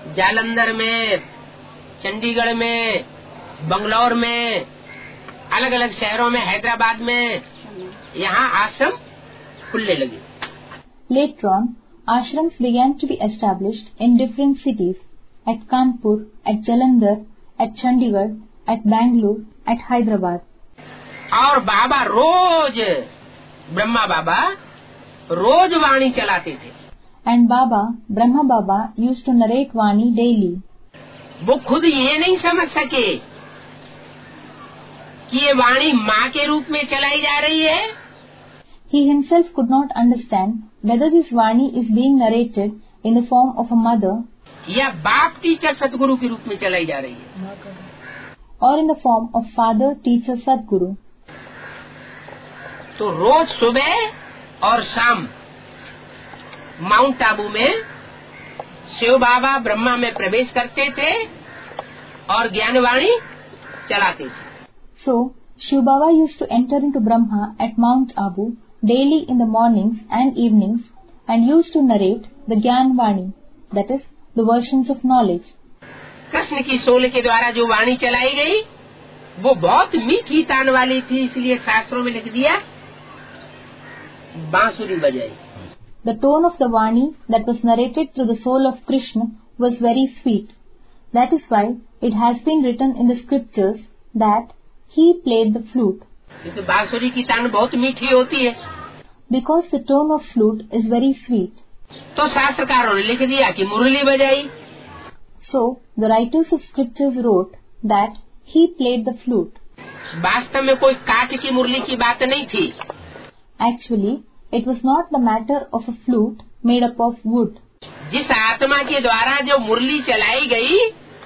S1: जालंधर में, चंडीगढ़ में, बंगलौर में, अलग अलग शहरों में, हैदराबाद में यहाँ आश्रम खुलने लगे।
S2: Later on, ashrams began to be established in different cities, at Kanpur, at Jalandhar, at Chandigarh, at Bangalore, at Hyderabad.
S1: और बाबा रोज, ब्रह्मा बाबा रोज वाणी चलाते थे।
S2: And Baba, Brahma Baba, used to narrate Vani daily.
S1: वो खुद ये नहीं समझ सके कि ये वाणी माँ के रूप में चलाई जा रही है,
S2: He himself could not understand whether this Vani is being narrated in the form of a mother
S1: या बाप टीचर सतगुरु के रूप में चलाई जा रही है।
S2: or in the form of father, teacher, Sadguru.
S1: तो रोज सुबह और शाम माउंट आबू में शिव बाबा ब्रह्मा में प्रवेश करते थे और ज्ञानवाणी चलाते थे।
S2: So, Shiv Baba used to enter into Brahma at Mount Abu daily in the mornings and evenings and used to narrate the Gyan Vani, that is, the versions of knowledge.
S1: Krishna की soul के द्वारा जो वाणी चलाई गई वो बहुत मीठी तान वाली थी, इसलिए शास्त्रों में लिख दिया बांसुरी बजाई।
S2: The tone of the Vani that was narrated through the soul of Krishna was very sweet. That is why it has been written in the scriptures that he played the flute.
S1: क्योंकि बांसुरी की तान बहुत मीठी होती है।
S2: Because the tone of flute is very sweet.
S1: तो शास्त्रकारों ने लिख दिया कि मुरली बजाई।
S2: So, the writers of scriptures wrote that he played the flute.
S1: वास्तव में कोई काठ की मुरली की बात नहीं थी।
S2: Actually, it was not the matter of a flute made up of wood.
S1: जिस आत्मा के द्वारा जो मुरली चलाई गई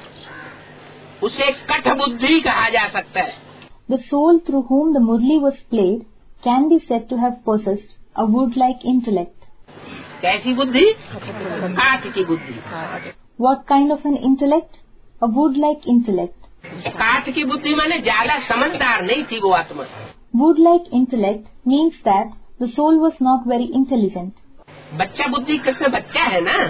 S1: उसे कठ बुद्धि कहा जा सकता है।
S2: The soul through whom the murli was played can be said to have possessed a wood-like intellect.
S1: कैसी बुद्धि? काठ की बुद्धि।
S2: What kind of an intellect? A wood-like intellect.
S1: काठ की बुद्धि माने ज्यादा समझदार नहीं थी वो आत्मा।
S2: Wood-like intellect means that the soul was not very intelligent.
S1: बच्चा बुद्धि, कृष्ण बच्चा है ना,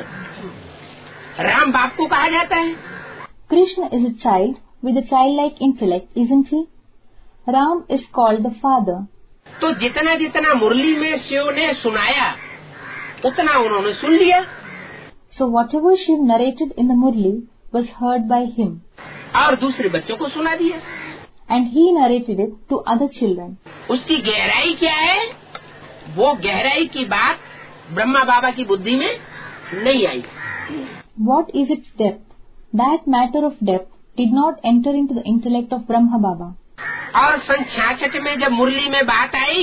S1: राम बाप को कहा जाता है।
S2: Krishna is a child with a childlike intellect, isn't he? Ram is called the father.
S1: तो जितना जितना मुरली में शिव ने सुनाया उतना उन्होंने सुन लिया।
S2: So whatever Shiv narrated in the murli was heard by him.
S1: और दूसरे बच्चों को सुना दिया।
S2: And he narrated it to other children.
S1: उसकी गहराई क्या है? वो गहराई की बात ब्रह्मा बाबा की बुद्धि में नहीं आई।
S2: What is its depth? That matter of depth did not enter into the intellect of Brahma Baba.
S1: और सन 66 में जब मुरली में बात आई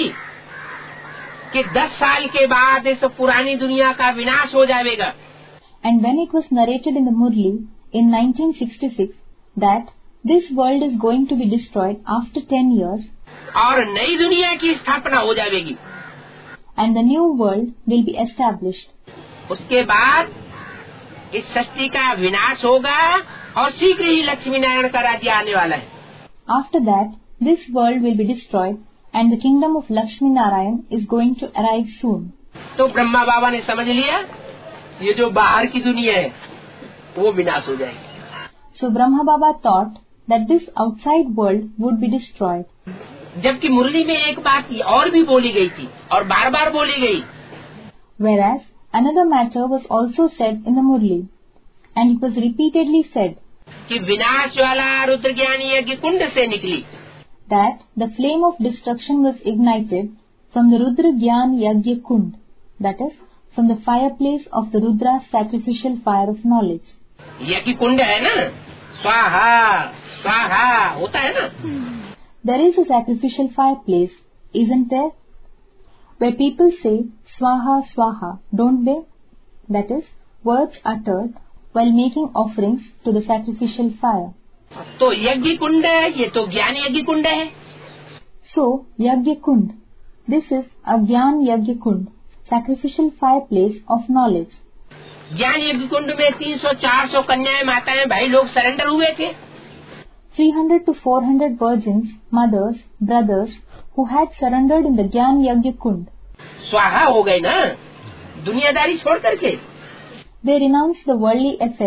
S1: कि 10 साल के बाद इस पुरानी दुनिया का विनाश हो जाएगा,
S2: And when it was narrated in the Murli in 1966 that this world is going to be destroyed after 10 years
S1: और नई दुनिया की स्थापना हो जाएगी,
S2: and the new world will be established.
S1: उसके बाद इस सृष्टि का विनाश होगा और शीघ्र ही लक्ष्मी नारायण का राज्य आने वाला है।
S2: After that, this world will be destroyed and the kingdom of Lakshmi Narayan is going to arrive soon.
S1: तो ब्रह्मा बाबा ने समझ लिया ये जो बाहर की दुनिया है वो विनाश हो जाएगी।
S2: So Brahma Baba thought that this outside world would be destroyed.
S1: जबकि मुरली में एक बात और भी बोली गई थी और बार बार बोली गई।
S2: Whereas another matter was also said in the Murli and it was repeatedly said
S1: कि विनाश वाला रुद्र ज्ञान यज्ञ कुंड से निकली।
S2: That the flame of destruction was ignited from the Rudra Gyan Yagya Kund, that is, from the fireplace of the Rudra sacrificial fire of knowledge.
S1: यज्ञ कुंड है ना, स्वाहा स्वाहा होता है ना।
S2: There is a sacrificial fireplace, isn't there? Where people say Swaha Swaha, don't they? That is, words uttered while making offerings to the sacrificial fire.
S1: तो यज्ञ कुंड है, ये तो ज्ञान यज्ञ कुंड है।
S2: So, Yagya Kund. This is a Gyan Yagya Kund, sacrificial fireplace of knowledge.
S1: ज्ञान यज्ञ कुंड में 300-400 कन्याएं माताएं भाई लोग सरेंडर हुए थे।
S2: 300 to 400 virgins, mothers, brothers who had surrendered in the Gyan Yagya Kund.
S1: स्वाहा हो गए ना दुनियादारी छोड़ करके।
S2: They renounced the worldly affairs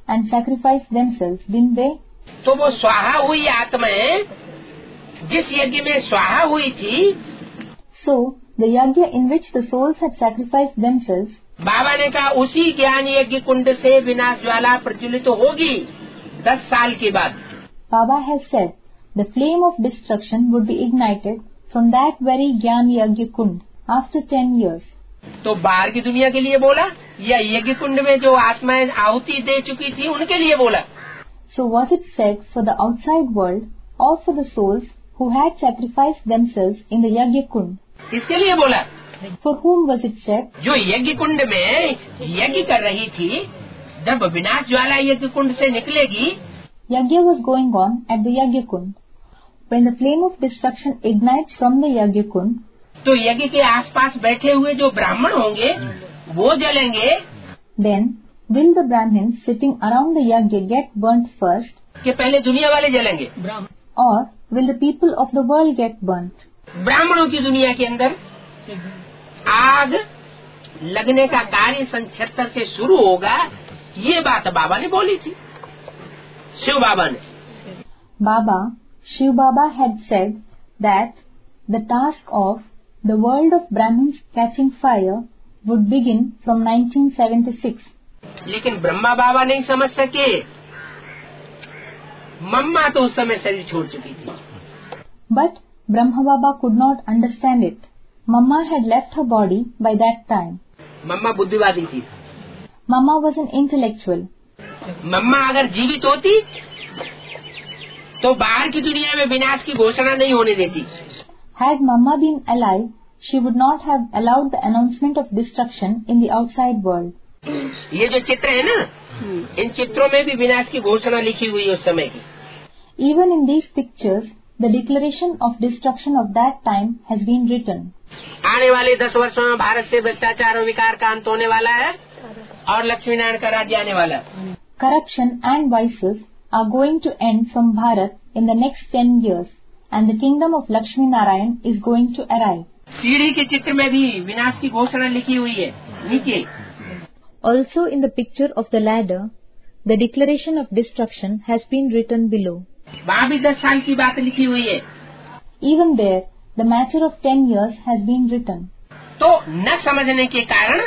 S2: and sacrificed themselves, didn't they?
S1: तो वो स्वाहा हुई आत्माएं जिस यज्ञ में स्वाहा हुई थी,
S2: So, the yajna in which the souls had sacrificed themselves,
S1: बाबा ने कहा उसी ज्ञान यज्ञ कुंड से विनाश ज्वाला प्रज्वलित होगी 10 साल के बाद।
S2: Baba has said, the flame of destruction would be ignited from that very Gyan Yajna Kund after 10 years.
S1: तो बाहर की दुनिया के लिए बोला या यज्ञ कुंड में जो आत्माएं आहुति दे चुकी थी उनके लिए बोला?
S2: So was it said for the outside world or for the souls who had sacrificed themselves in the Yajna Kund?
S1: किसके लिए बोला?
S2: For whom was it said?
S1: जो यज्ञ कुंड में यज्ञ कर रही थी, जब विनाश ज्वाला यज्ञ कुंड से निकलेगी,
S2: Yajna was going on at the Yajna Kund. When the flame of destruction ignites from the Yajna Kund,
S1: तो यज्ञ के आसपास बैठे हुए जो ब्राह्मण होंगे वो जलेंगे,
S2: then will the Brahmins sitting around the Yajna get burnt first,
S1: कि पहले दुनिया वाले जलेंगे?
S2: or will the people of the world get burnt?
S1: ब्राह्मणों की दुनिया के अंदर आग लगने का कार्य सन 76 से शुरू होगा, ये बात बाबा ने बोली थी, शिव बाबा ने।
S2: Baba, Shiv Baba had said that the task of the world of Brahmins catching fire would begin from 1976.
S1: लेकिन ब्रह्मा बाबा नहीं समझ सके, मम्मा तो उस समय शरीर छोड़ चुकी थी।
S2: But Brahma Baba could not understand it. Mama had left her body by that time.
S1: मम्मा बुद्धिवादी थी।
S2: Mama was an intellectual.
S1: मम्मा अगर जीवित होती तो बाहर की दुनिया में विनाश की घोषणा नहीं होने देती।
S2: Had Mama been alive, she would not have allowed the announcement of destruction in the outside world.
S1: ये जो चित्र है ना, इन चित्रों में भी विनाश की घोषणा लिखी हुई है उस समय की।
S2: Even in these pictures, the declaration of destruction of that time has been written.
S1: आने वाले 10 वर्षों में भारत से भ्रष्टाचार और विकार का अंत होने वाला है और लक्ष्मी नारायण का राज्य आने वाला है।
S2: Corruption and vices are going to end from Bharat in the next 10 years, and the kingdom of Lakshmi Narayan is going to arrive.
S1: सीढ़ी के चित्र में भी विनाश की घोषणा लिखी हुई है नीचे।
S2: Also in the picture of the ladder, the declaration of destruction has been written below.
S1: वहाँ भी 10 साल की बात लिखी हुई है।
S2: Even there, the matter of 10 years has been written.
S1: तो न समझने के कारण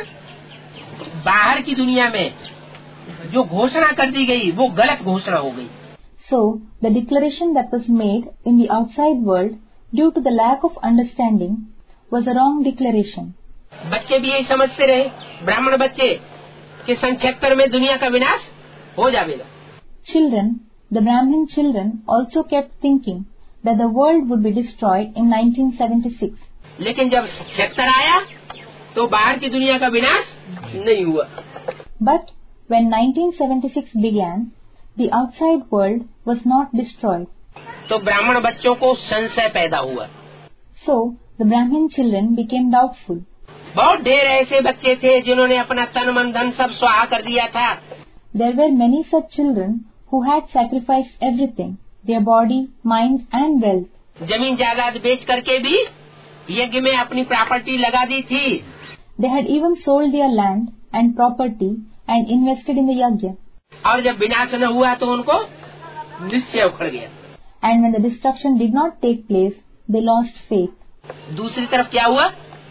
S1: बाहर की दुनिया में जो घोषणा कर दी गई वो गलत घोषणा हो गई।
S2: So, the declaration that was made in the outside world due to the lack of understanding was a wrong declaration.
S1: बच्चे भी यही समझते रहे, ब्राह्मण बच्चे, कि सन 76 में दुनिया का विनाश हो जाएगा।
S2: Children, the Brahmin children also kept thinking that the world would be destroyed in 1976.
S1: लेकिन जब 76 आया तो बाहर की दुनिया का विनाश नहीं हुआ।
S2: But when 1976 began, the outside world was not destroyed.
S1: तो ब्राह्मण बच्चों को संशय पैदा हुआ।
S2: So, the Brahmin children became doubtful.
S1: बहुत ढेर ऐसे बच्चे थे जिन्होंने अपना तन मन धन सब स्वाहा कर दिया था।
S2: There were many such children who had sacrificed everything, their body, mind and wealth.
S1: जमीन जायदाद बेच करके भी यज्ञ में अपनी प्रॉपर्टी लगा दी थी।
S2: They had even sold their land and property and invested in the yajna.
S1: और जब विनाश न हुआ तो उनको निश्चय उखड़ गया।
S2: And when the destruction did not take place, they lost faith.
S1: दूसरी तरफ क्या हुआ?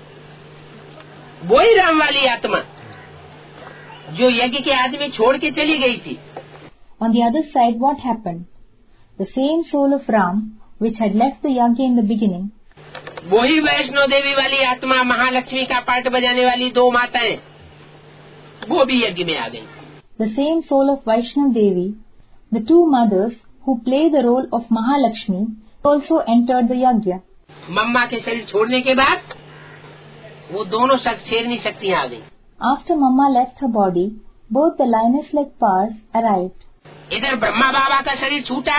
S1: वही राम वाली आत्मा जो यज्ञ के आदमी छोड़ के चली गई थी।
S2: On the other side, what happened? The same soul of Ram, which had left the yajna in the beginning,
S1: वही वैष्णो देवी वाली आत्मा, महालक्ष्मी का पार्ट बजाने वाली 2 माताएं, वो भी यज्ञ में आ गई।
S2: the same soul of Vaishnav Devi, the 2 mothers who play the role of Mahalakshmi, also entered the yajna.
S1: मम्मा के शरीर छोड़ने के बाद वो दोनों शेरनी शक्तियां आ गई।
S2: After Mama left her body, both the lioness-like powers arrived.
S1: इधर ब्रह्मा बाबा का शरीर छूटा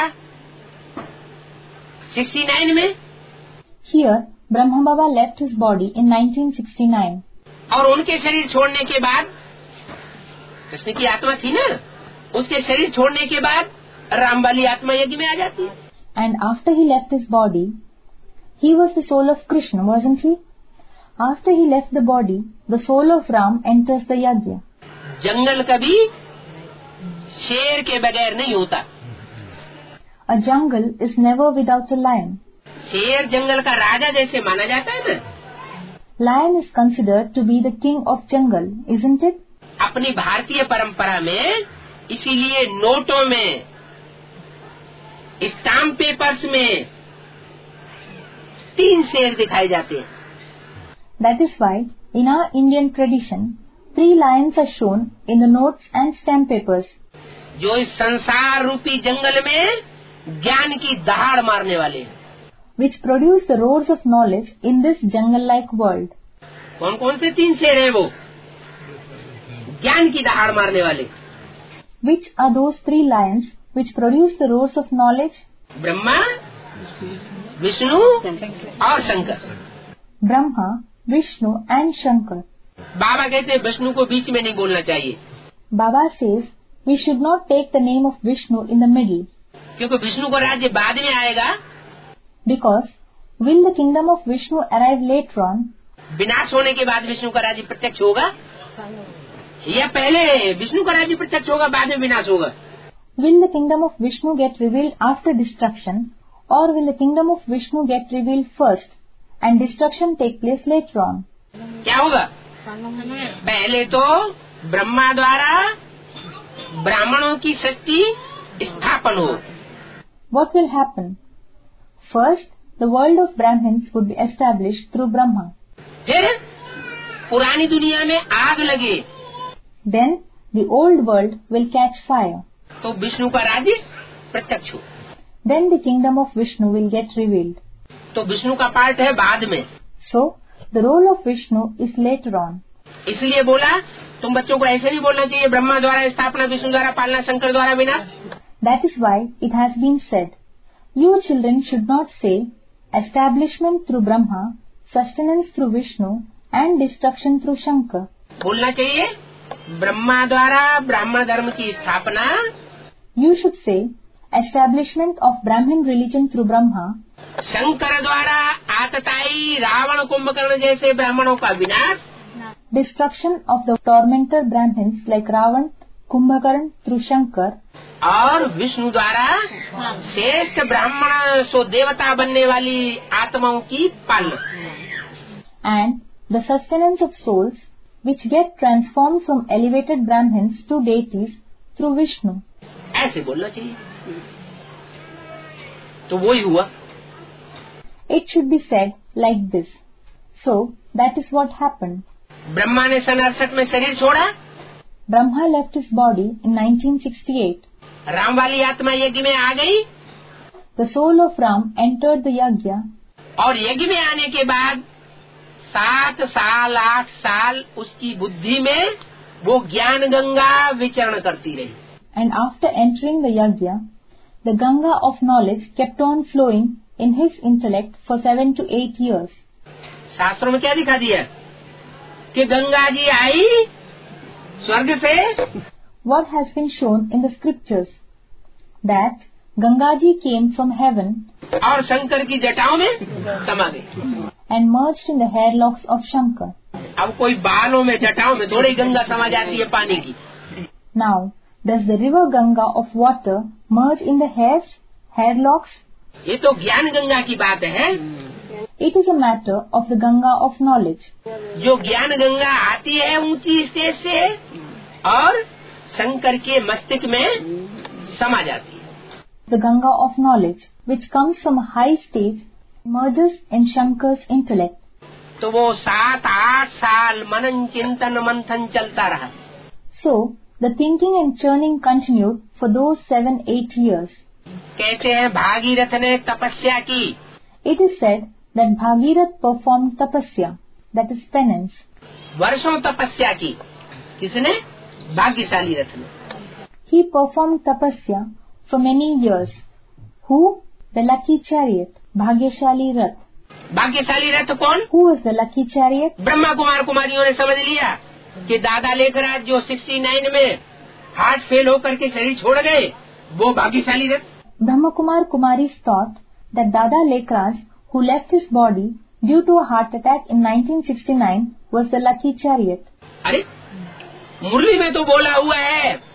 S1: 69 में,
S2: Here, Brahma Baba left his body in 1969.
S1: और उनके शरीर छोड़ने के बाद कृष्ण की आत्मा थी ना, उसके शरीर छोड़ने के बाद राम वाली आत्मा यज्ञ में आ जाती है।
S2: And after he left his body, he was the soul of Krishna, wasn't he? After he left the body, the soul of Ram enters the yajna.
S1: जंगल कभी शेर के बगैर नहीं होता।
S2: A jungle is never without a lion.
S1: शेर जंगल का राजा जैसे माना जाता है ना।
S2: Lion is considered to be the king of jungle, isn't it?
S1: अपनी भारतीय परंपरा में इसीलिए नोटों में, स्टाम्प पेपर्स में 3 शेर दिखाए जाते हैं।
S2: That is why, in our Indian tradition, 3 lions are shown in the notes and stamp papers.
S1: जो इस संसार रूपी जंगल में ज्ञान की दहाड़ मारने वाले हैं।
S2: Which produce the roars of knowledge in this jungle-like world.
S1: कौन कौन से 3 शेर हैं वो ज्ञान की दहाड़ मारने वाले?
S2: Which are those 3 lions which produce the roars of knowledge?
S1: Brahma, Vishnu और Shankar.
S2: Brahma, Vishnu and Shankar.
S1: बाबा कहते हैं विष्णु को बीच में नहीं बोलना चाहिए।
S2: Baba says we should not take the name of Vishnu in the middle.
S1: क्योंकि विष्णु को राज्य बाद में आएगा।
S2: Because will the kingdom of Vishnu arrive later on?
S1: विनाश होने के बाद विष्णु का राज्य प्रत्यक्ष होगा या पहले विष्णु का राज्य प्रत्यक्ष होगा बाद में विनाश होगा?
S2: Will the kingdom of Vishnu get revealed after destruction, or will the kingdom of Vishnu get revealed first and destruction take place later on?
S1: क्या होगा? पहले तो ब्रह्मा द्वारा ब्राह्मणों की सृष्टि स्थापन हो।
S2: What will happen? First, the world of Brahmins would be established through Brahma.
S1: फिर पुरानी दुनिया में आग लगे।
S2: Then the old world will catch fire.
S1: तो विष्णु का राज्य प्रत्यक्ष हो।
S2: Then the kingdom of Vishnu will get revealed.
S1: तो विष्णु का पार्ट है बाद में।
S2: So, the role of Vishnu is later on.
S1: इसलिए बोला तुम बच्चों को ऐसे नहीं बोलना चाहिए ब्रह्मा द्वारा स्थापना, विष्णु द्वारा पालना, शंकर द्वारा विनाश।
S2: That is why it has been said, you children should not say establishment through Brahma, sustenance through Vishnu and destruction through Shankar.
S1: बोलना चाहिए ब्रह्मा द्वारा ब्राह्मण धर्म की स्थापना।
S2: You should say establishment of Brahmin religion through Brahma.
S1: Shankar द्वारा आतताई रावण कुंभकर्ण जैसे ब्राह्मणों का विनाश।
S2: Destruction of the tormentor Brahmins like Ravan, Kumbhakarna through Shankar.
S1: और विष्णु द्वारा श्रेष्ठ ब्राह्मण सो देवता बनने वाली आत्माओं की पालना।
S2: And the sustenance of souls which get transformed from elevated Brahmins to deities through Vishnu.
S1: ऐसे बोलना चाहिए। तो वही हुआ।
S2: It should be said like this. So, that is what happened.
S1: Brahma ने सन 68 में शरीर छोड़ा।
S2: Brahma left his body in 1968.
S1: Ram वाली आत्मा यज्ञ में आ गई।
S2: The soul of Ram entered the yajna.
S1: और यज्ञ में आने के बाद 7 साल 8 साल उसकी बुद्धि में वो ज्ञान गंगा विचरण करती रही।
S2: And after entering the yajna, the Ganga of knowledge kept on flowing in his intellect for 7 to 8 years.
S1: शास्त्रों में क्या दिखा दिया कि गंगा जी आई स्वर्ग से।
S2: What has been shown in the scriptures? That Ganga ji came from heaven
S1: और शंकर की जटाओं में समा गई
S2: and merged in the hairlocks of Shankar.
S1: अब कोई बालों में जटाओं में थोड़ी गंगा समा जाती है पानी की।
S2: Now, does the river Ganga of water merge in the hairlocks?
S1: ये तो ज्ञान गंगा की बात है।
S2: It is a matter of the Ganga of knowledge.
S1: जो ज्ञान गंगा आती है ऊंची स्टेज से और शंकर के मस्तिष्क में समा जाती है।
S2: The Ganga of knowledge, which comes from a high stage, merges in Shankar's intellect.
S1: तो वो 7-8 साल मनन चिंतन मंथन चलता रहा।
S2: So, the thinking and churning continued for those 7-8 years.
S1: कहते हैं भागीरथ ने तपस्या की।
S2: It is said that Bhagirath performed tapasya, that is penance.
S1: वर्षों तपस्या की। किसने? भाग्यशाली रथ ने।
S2: He performed tapasya for many years. Who? The lucky chariot, Bhagyashali Rath.
S1: भाग्यशाली रथ कौन?
S2: Who is the lucky chariot?
S1: Brahma Kumar कुमारियों ने समझ लिया कि दादा लेखराज जो 69 में हार्ट फेल होकर के शरीर छोड़ गए वो भाग्यशाली रथ।
S2: Brahma Kumar Kumaris thought that Dada Lekraj, who left his body due to a heart attack in 1969, was the lucky chariot.
S1: अरे मुरली में तो बोला हुआ है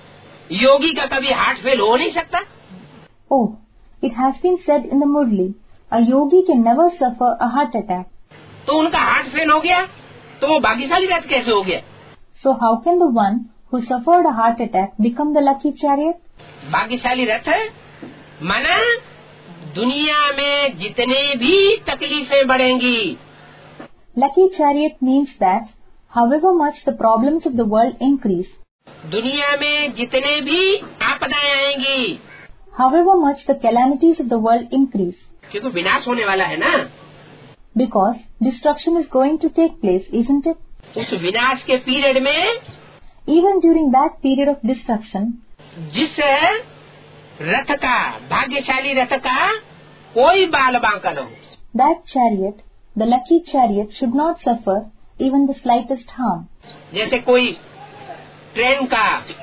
S1: योगी का कभी हार्ट फेल हो नहीं सकता?
S2: Oh, it has been said in the Murli, a yogi can never suffer a heart attack.
S1: तो उनका हार्ट फेल हो गया तो वो भाग्यशाली रथ कैसे हो गया?
S2: So how can the one who suffered a heart attack become the lucky chariot?
S1: भाग्यशाली रथ माना दुनिया में जितने भी तकलीफें बढ़ेंगी,
S2: Lucky chariot means that however much the problems of the world increase,
S1: दुनिया में जितने भी आपदाएं आएंगी,
S2: however much the calamities of the world increase,
S1: क्योंकि विनाश होने वाला है ना,
S2: because destruction is going to take place, isn't it?
S1: उस विनाश के पीरियड में
S2: Even during that period of destruction,
S1: जिस रथ का, भाग्यशाली रथ का कोई बाल बांका न हो,
S2: that chariot, the lucky chariot, should not suffer even the slightest harm.
S1: जैसे कोई ट्रेन का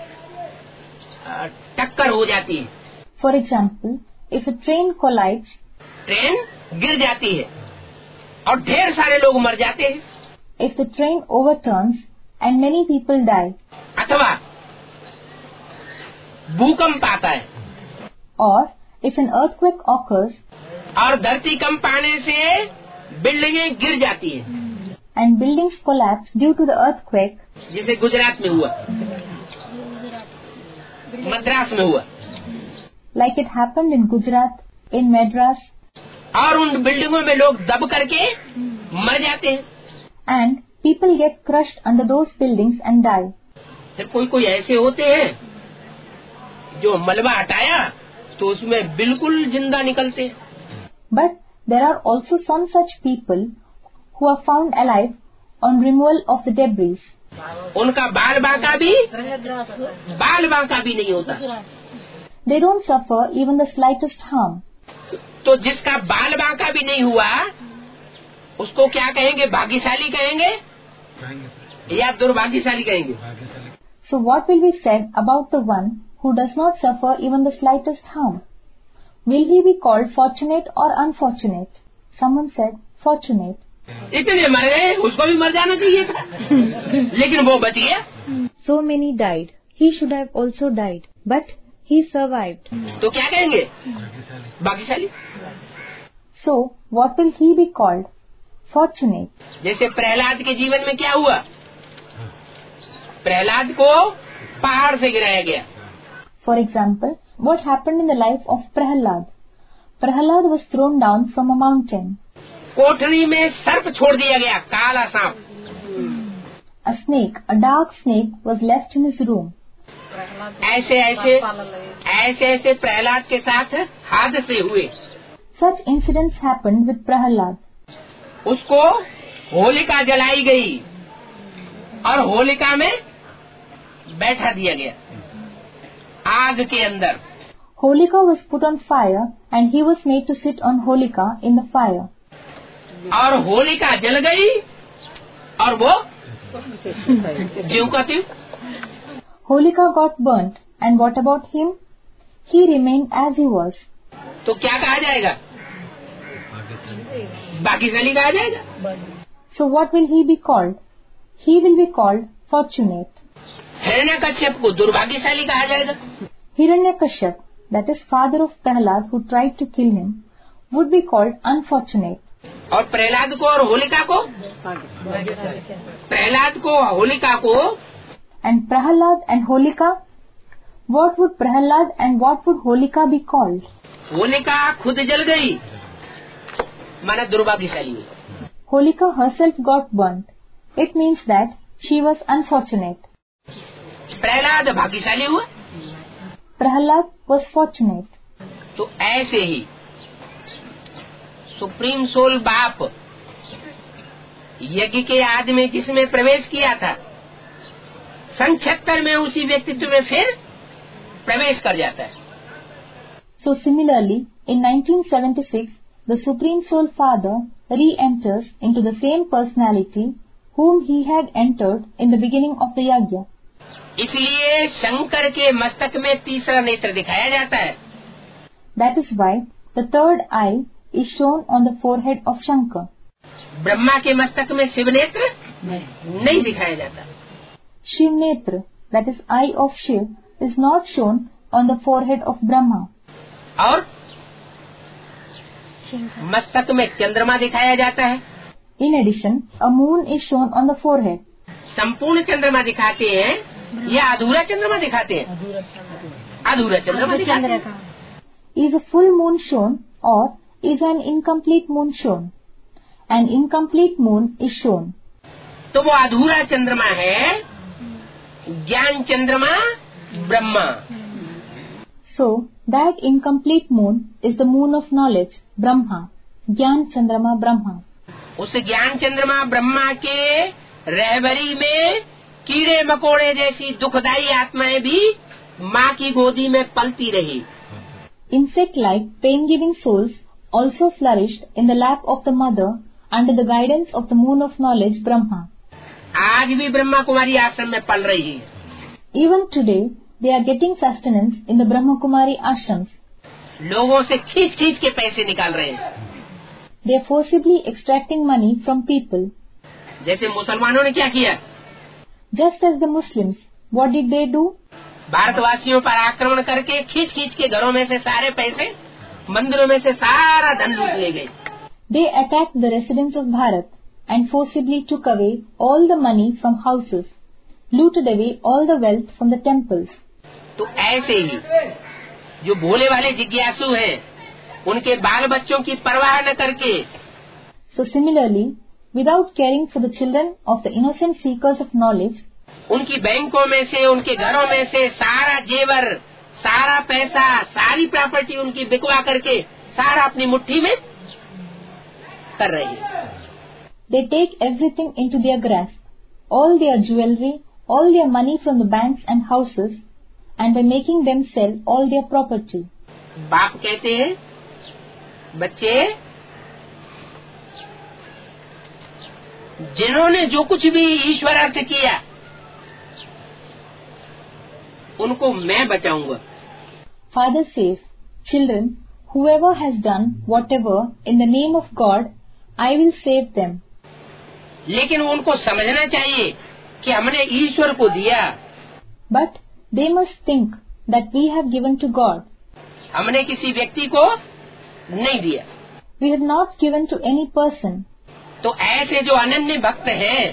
S1: टक्कर हो जाती है,
S2: For example, if a train collides,
S1: train गिर जाती है और ढेर सारे लोग मर जाते हैं,
S2: if the train overturns and many people die,
S1: अथवा भूकंप आता है
S2: or if an earthquake occurs
S1: और धरती कंप आने से बिल्डिंगें गिर जाती हैं,
S2: and buildings collapse due to the earthquake,
S1: जैसे गुजरात में हुआ, मद्रास में हुआ,
S2: like it happened in Gujarat, in Madras,
S1: और उन बिल्डिंगों में लोग दब करके मर जाते हैं,
S2: and people get crushed under those buildings and die.
S1: फिर कोई कोई ऐसे होते हैं जो मलबा हटाया तो उसमें बिल्कुल जिंदा निकलते हैं,
S2: But there are also some such people who are found alive on removal of the debris.
S1: उनका बाल बांका भी नहीं होता।
S2: They don't suffer even the slightest harm.
S1: तो जिसका बाल बांका भी नहीं हुआ उसको क्या कहेंगे? भाग्यशाली कहेंगे या दुर्भाग्यशाली कहेंगे?
S2: So what will be said about the one who does not suffer even the slightest harm? Will he be called fortunate or unfortunate? Someone said fortunate.
S1: इतने मर गए, उसको भी मर जाना चाहिए था, लेकिन वो बच गया।
S2: So many died. He should have also died, but he survived.
S1: तो क्या कहेंगे? भाग्यशाली।
S2: So what will he be called? Fortunate.
S1: जैसे प्रहलाद के जीवन में क्या हुआ? प्रहलाद को पहाड़ से गिराया गया।
S2: For example, what happened in the life of Prahlad? Prahlad was thrown down from a mountain.
S1: कोठरी में सर्प छोड़ दिया गया, काला सांप।
S2: A snake, a dark snake, was left in his room.
S1: ऐसे ऐसे प्रहलाद के साथ हादसे हुए।
S2: Such incidents happened with Prahlad.
S1: उसको होलिका जलाई गई और होलिका में बैठा दिया गया, आग के अंदर।
S2: Holika was put on fire and he was made to sit on Holika in the fire.
S1: और होलिका जल गई और वो ज्यों का त्यों।
S2: Holika got burnt, and what about him? He remained as he was.
S1: तो क्या कहा जाएगा? भाग्यशाली कहा जाएगा।
S2: So what will he be called? He will be called fortunate.
S1: Hiranyakashyap को दुर्भाग्यशाली कहा जाएगा।
S2: Hiranyakashyap, that is father of Prahlad who tried to kill him, would be called unfortunate.
S1: और प्रहलाद को और होलिका को, प्रहलाद को होलिका को,
S2: And Prahlad and Holika, what would Prahlad and what would Holika be called?
S1: Holika खुद जल गई, माना दुर्भाग्यशाली हुई।
S2: Holika herself got burnt. It means that she was unfortunate.
S1: Prahlad भाग्यशाली हुआ।
S2: Prahlad was fortunate.
S1: तो ऐसे ही सुप्रीम सोल बाप यज्ञ के आदि में जिसमें प्रवेश किया था, सन 76 में उसी व्यक्तित्व में फिर प्रवेश कर जाता है।
S2: So similarly, in 1976, the Supreme Soul Father re-enters into the same personality whom he had entered in the beginning of the yajna.
S1: इसलिए शंकर के मस्तक में तीसरा नेत्र दिखाया जाता है।
S2: That is why the third eye is shown on the forehead of Shankar.
S1: Brahma के मस्तक में शिव नेत्र नहीं दिखाया जाता।
S2: Shiv Netra, that is eye of Shiv, is not shown on the forehead of Brahma.
S1: और मस्तक में चंद्रमा दिखाया जाता है.
S2: In addition, a moon is shown on the forehead.
S1: संपूर्ण चंद्रमा दिखाते हैं या अधूरा चंद्रमा दिखाते हैं? अधूरा चंद्रमा दिखाते हैं.
S2: Is a full moon shown or is an incomplete moon shown? An incomplete moon is shown.
S1: तो वो अधूरा चंद्रमा है ज्ञान चंद्रमा Brahma.
S2: So that incomplete moon is the moon of knowledge, Brahma, Gyan Chandrama Brahma.
S1: उस ज्ञान चंद्रमा ब्रह्मा के रहबरी में कीड़े मकोड़े जैसी दुखदायी आत्माएं भी माँ की गोदी में पलती रही.
S2: Insect-like pain-giving souls also flourished in the lap of the mother under the guidance of the moon of knowledge, Brahma.
S1: आज भी ब्रह्मा कुमारी आश्रम में पल रही है.
S2: Even today, they are getting sustenance in the Brahma Kumari ashrams.
S1: लोगों से खींच खींच के पैसे निकाल रहे हैं.
S2: They are forcibly extracting money from people.
S1: जैसे मुसलमानों ने क्या किया?
S2: Just as the Muslims, what did they do?
S1: भारतवासियों पर आक्रमण करके खींच खींच के घरों में से सारे पैसे, मंदिरों में से सारा धन लूट ले गए.
S2: They attacked the residents of Bharat and forcibly took away all the money from houses, looted away all the wealth from the temples.
S1: तो ऐसे ही जो भोले वाले जिज्ञासु हैं, उनके बाल बच्चों की परवाह न करके,
S2: So similarly, without caring for the children of the innocent seekers of knowledge,
S1: उनकी बैंकों में से, उनके घरों में से सारा जेवर, सारा पैसा, सारी प्रॉपर्टी उनकी बिकवा करके सारा अपनी मुट्ठी में कर रही है.
S2: they take everything into their grasp, all their jewelry, all their money from the banks and houses, and by making them sell all their property.
S1: बाप कहते हैं, बच्चे जिन्होंने जो कुछ भी ईश्वर अर्थ किया उनको मैं बचाऊंगा.
S2: Father says, children, whoever has done whatever in the name of God, I will save them.
S1: लेकिन उनको समझना चाहिए कि हमने ईश्वर को दिया.
S2: But they must think that we have given to God.
S1: हमने किसी व्यक्ति को नहीं दिया.
S2: We have not given to any person.
S1: तो ऐसे जो अनन्य भक्त हैं,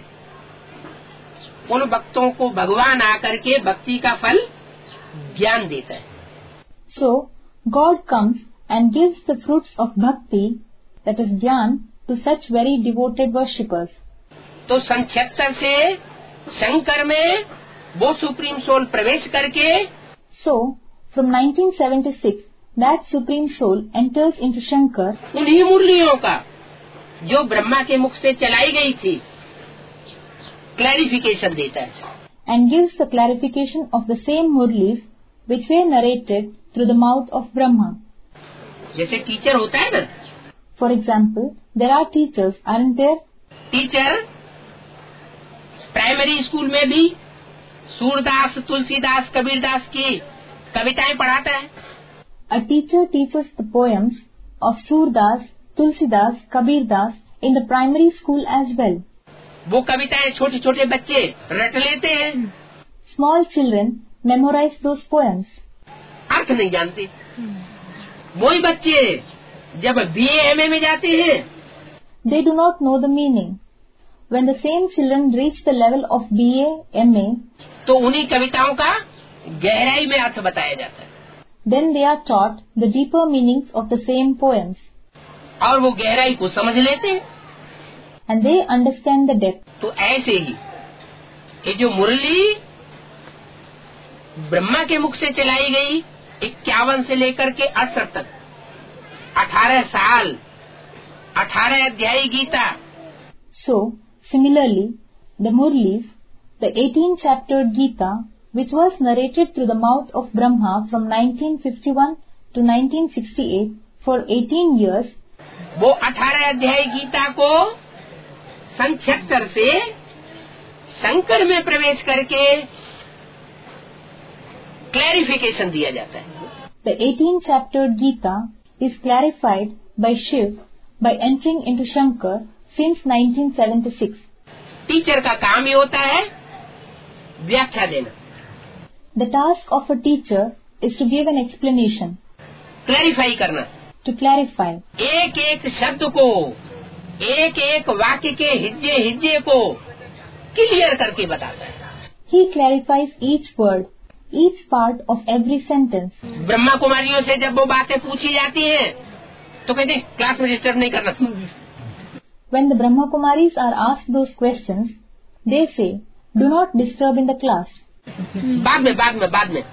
S1: उन भक्तों को भगवान आकर के भक्ति का फल ज्ञान देता है.
S2: So God comes and gives the fruits of bhakti, that is Gyan, to such very devoted worshippers.
S1: तो 1976 से शंकर में वो सुप्रीम सोल प्रवेश करके,
S2: So from 1976, that supreme soul enters into Shankar,
S1: उन्हीं मुरलियों का जो ब्रह्मा के मुख से चलाई गई थी क्लैरिफिकेशन देता है.
S2: and gives the clarification of the same murlis which were narrated through the mouth of Brahma.
S1: जैसे टीचर होता है ना,
S2: For example, there are teachers, aren't there?
S1: Teacher primary school में भी सूरदास, तुलसीदास, कबीरदास की कविताएं पढ़ाता है.
S2: A teacher teaches the poems of Surdas, Tulsidas, Kabirdas in the primary school as well.
S1: वो कविताएं छोटे छोटे बच्चे रट लेते हैं.
S2: Small children memorize those poems.
S1: अर्थ नहीं जानते. वही बच्चे जब BA MA में जाते हैं,
S2: They do not know the meaning. When the same children reach the level of BA, MA,
S1: तो उन्हीं कविताओं का गहराई में अर्थ बताया जाता है.
S2: then they are taught the deeper meanings of the same poems,
S1: और वो गहराई को समझ लेते हैं.
S2: and they understand the depth.
S1: तो ऐसे ही ये जो मुरली ब्रह्मा के मुख से चलाई गई 51 से लेकर के 68 तक 18 साल 18 अध्यायी Gita.
S2: So, similarly, the Murlis, the 18-chaptered Gita, which was narrated through the mouth of Brahma from 1951 to 1968 for 18 years,
S1: वो 18 अध्यायी गीता को 76 से शंकर में प्रवेश करके क्लैरिफिकेशन दिया जाता है.
S2: the 18-chaptered Gita is clarified by Shiv by entering into Shankar since 1976.
S1: Teacher का काम ही होता है व्याख्या देना.
S2: The task of a teacher is to give an explanation,
S1: clarify करना,
S2: to clarify.
S1: एक एक शब्द को, एक एक वाक्य के हिज्जे हिज्जे को क्लियर करके बताता है.
S2: He clarifies each word, each part of every sentence.
S1: Brahma कुमारियों से जब वो बातें पूछी जाती हैं तो कहते हैं क्लास में डिस्टर्ब नहीं करना.
S2: When the Brahma Kumaris are asked those questions, they say, "Do not disturb in the class."
S1: बाद में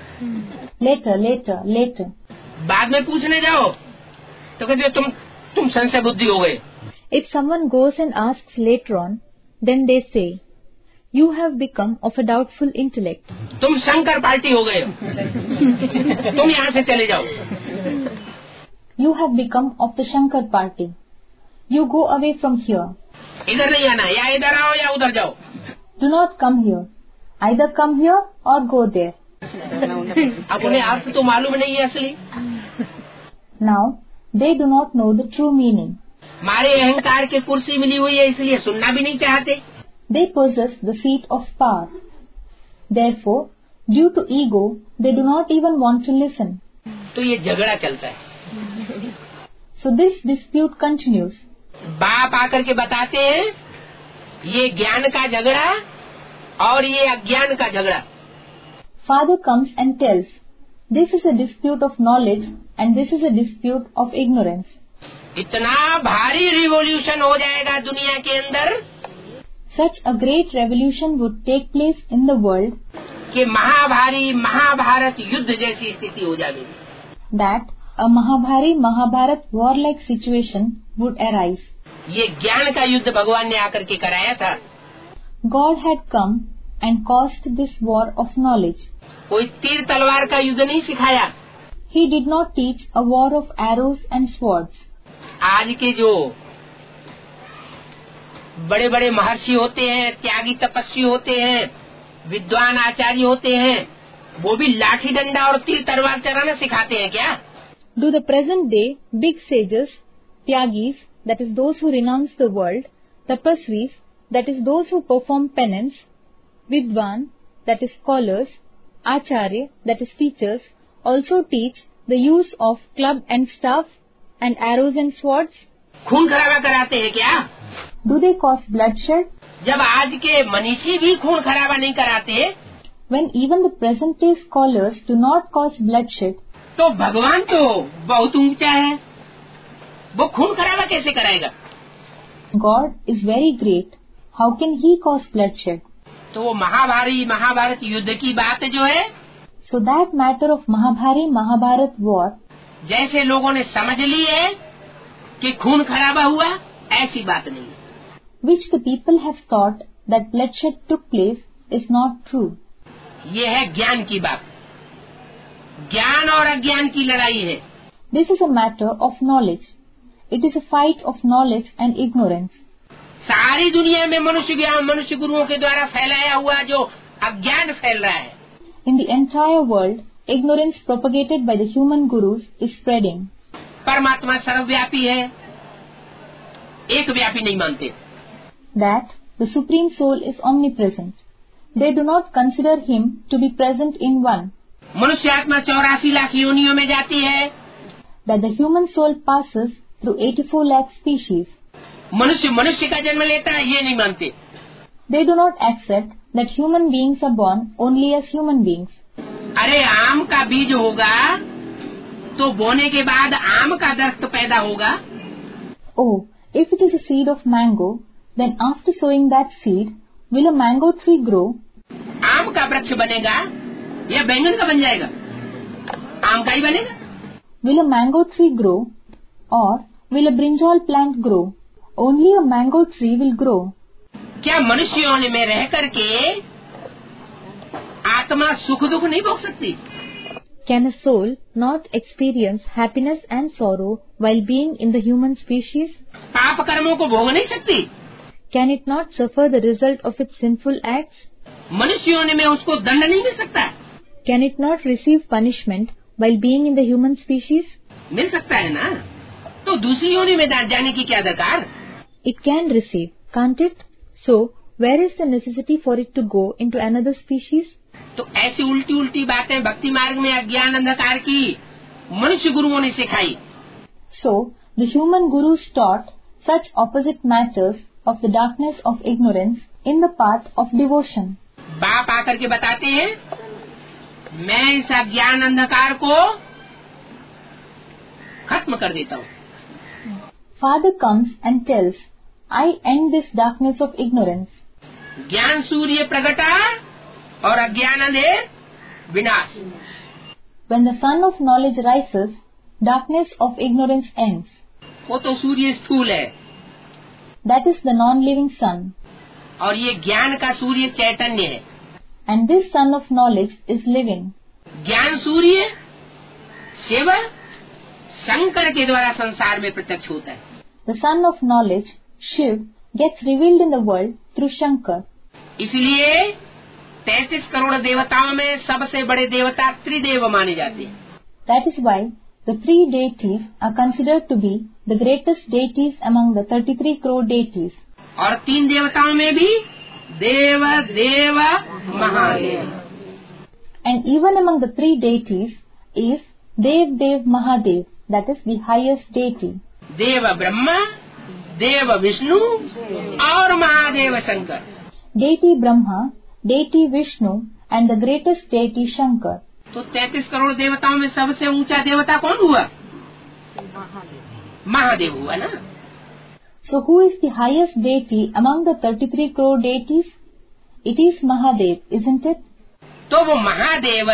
S2: Later.
S1: बाद में पूछने जाओ तो कहते हो तुम संशय बुद्धि हो गए.
S2: If someone goes and asks later on, then they say, "You have become of a doubtful intellect."
S1: तुम शंकर पार्टी हो गए, तुम यहाँ से चले जाओ.
S2: You have become of the Shankar party. You go away from here.
S1: इधर नहीं आना, या इधर आओ या उधर जाओ.
S2: Do not come here. Either come here or go there.
S1: अब उन्हें अर्थ तो मालूम नहीं है असली.
S2: Now, they do not know the true meaning.
S1: हमारे अहंकार की कुर्सी मिली हुई है इसलिए सुनना भी नहीं चाहते.
S2: They possess the seat of power. Therefore, due to ego, they do not even want to listen.
S1: तो ये झगड़ा चलता है.
S2: So this dispute continues.
S1: बाप आकर के बताते हैं ये ज्ञान का झगड़ा और ये अज्ञान का झगड़ा.
S2: Father comes and tells, "This is a dispute of knowledge and this is a dispute of ignorance."
S1: इतना भारी रिवॉल्यूशन हो जाएगा दुनिया के अंदर,
S2: Such a great revolution would take place in the world
S1: कि महाभारी महाभारत युद्ध जैसी स्थिति हो जाएगी.
S2: that a Mahabharat war-like situation would arise.
S1: ये ज्ञान का युद्ध भगवान ने आकर के कराया था.
S2: God had come and caused this war of knowledge.
S1: कोई तीर तलवार का युद्ध नहीं सिखाया.
S2: He did not teach a war of arrows and swords.
S1: आज के जो बड़े बड़े महर्षि होते हैं, त्यागी तपस्वी होते हैं, विद्वान आचार्य होते हैं, वो भी लाठी डंडा और तीर तलवार चलाना सिखाते हैं क्या?
S2: Do the present day big sages, Tyagis, that is those who renounce the world, Tapasvis, that is those who perform penance, Vidwan, that is scholars, Acharya, that is teachers, also teach the use of club and staff and arrows and swords?
S1: खून खराबा कराते हैं क्या?
S2: Do they cause bloodshed?
S1: जब आज के मनीषी भी खून खराबा नहीं कराते,
S2: When even the present day scholars do not cause bloodshed,
S1: तो भगवान तो बहुत ऊंचा है, वो खून खराबा कैसे कराएगा?
S2: God is very great. How can he cause bloodshed?
S1: तो वो महाभारत युद्ध की बात जो है,
S2: So that matter of Mahabharat war,
S1: जैसे लोगों ने समझ ली है कि खून खराबा हुआ, ऐसी बात नहीं है.
S2: which the people have thought that bloodshed took place, is not true.
S1: ये है ज्ञान की बात. ज्ञान और अज्ञान की लड़ाई है.
S2: This is a matter of knowledge. It is a fight of knowledge and ignorance.
S1: सारी दुनिया में मनुष्य गुरुओं के द्वारा फैलाया हुआ जो अज्ञान फैल रहा है,
S2: In the entire world, ignorance propagated by the human gurus is spreading.
S1: परमात्मा सर्वव्यापी है, एक व्यापी नहीं मानते.
S2: That the Supreme Soul is omnipresent. They do not consider him to be present in one.
S1: मनुष्य आत्मा 84 लाख योनियों में जाती है.
S2: That the human soul passes through 84 lakh species.
S1: मनुष्य का जन्म लेता है, ये नहीं मानते.
S2: They do not accept that human beings are born only as human beings.
S1: अरे आम का बीज होगा तो बोने के बाद आम का दरख्त पैदा होगा.
S2: Oh, if it is a seed of mango, then after sowing that seed, will a mango tree grow?
S1: आम का वृक्ष बनेगा या बैंगन का बन जाएगा? आम का ही बनेगा.
S2: Will a mango tree grow or will a brinjal plant grow? Only a mango tree will grow.
S1: क्या मनुष्यों में रह करके आत्मा सुख दुख नहीं भोग सकती?
S2: Can a soul not experience happiness and sorrow while being in the human species?
S1: पाप कर्मों को भोग नहीं सकती?
S2: Can it not suffer the result of its sinful acts?
S1: मनुष्यों में उसको दंड नहीं मिल सकता?
S2: Can it not receive punishment while being in the human species?
S1: मिल सकता है ना. तो दूसरी योनि में जाने की क्या दरकार?
S2: It can receive, can't it? So, where is the necessity for it to go into another species?
S1: तो ऐसी उल्टी उल्टी बातें भक्ति मार्ग में अज्ञान अंधकार की मनुष्य गुरुओं ने सिखाई।
S2: So, the human gurus taught such opposite matters of the darkness of ignorance in the path of devotion.
S1: बाप आकर के बताते हैं, मैं इस अज्ञान अंधकार को खत्म कर देता हूँ।
S2: Father comes and tells, I end this darkness of ignorance.
S1: ज्ञान सूर्य प्रगटा और अज्ञान अंधेर विनाश।
S2: When the sun of knowledge rises, darkness of ignorance ends.
S1: वो तो सूर्य स्थूल है,
S2: That is the non-living sun.
S1: और ये ज्ञान का सूर्य चैतन्य है।
S2: And this sun of knowledge is living.
S1: ज्ञान सूर्य शिव शंकर के द्वारा संसार में प्रत्यक्ष होता है।
S2: The sun of knowledge, Shiv, gets revealed in the world through Shankar.
S1: इसलिए 33 करोड़ देवताओं में सबसे बड़े देवता त्रिदेव माने जाते हैं।
S2: That is why the three deities are considered to be the greatest deities among the 33 crore deities.
S1: और 3 देवताओं में भी देव देव Mahadev.
S2: And even among the three deities is Dev Dev Mahadev, that is the highest deity.
S1: देव ब्रह्मा, देव विष्णु और Mahadev Shankar.
S2: Deity Brahma, deity Vishnu and the greatest deity Shankar.
S1: तो 33 करोड़ देवताओं में सबसे ऊंचा देवता कौन हुआ? महादेव हुआ ना।
S2: So who is the highest deity among the 33 crore deities? It is Mahadev, isn't it?
S1: तो वो महादेव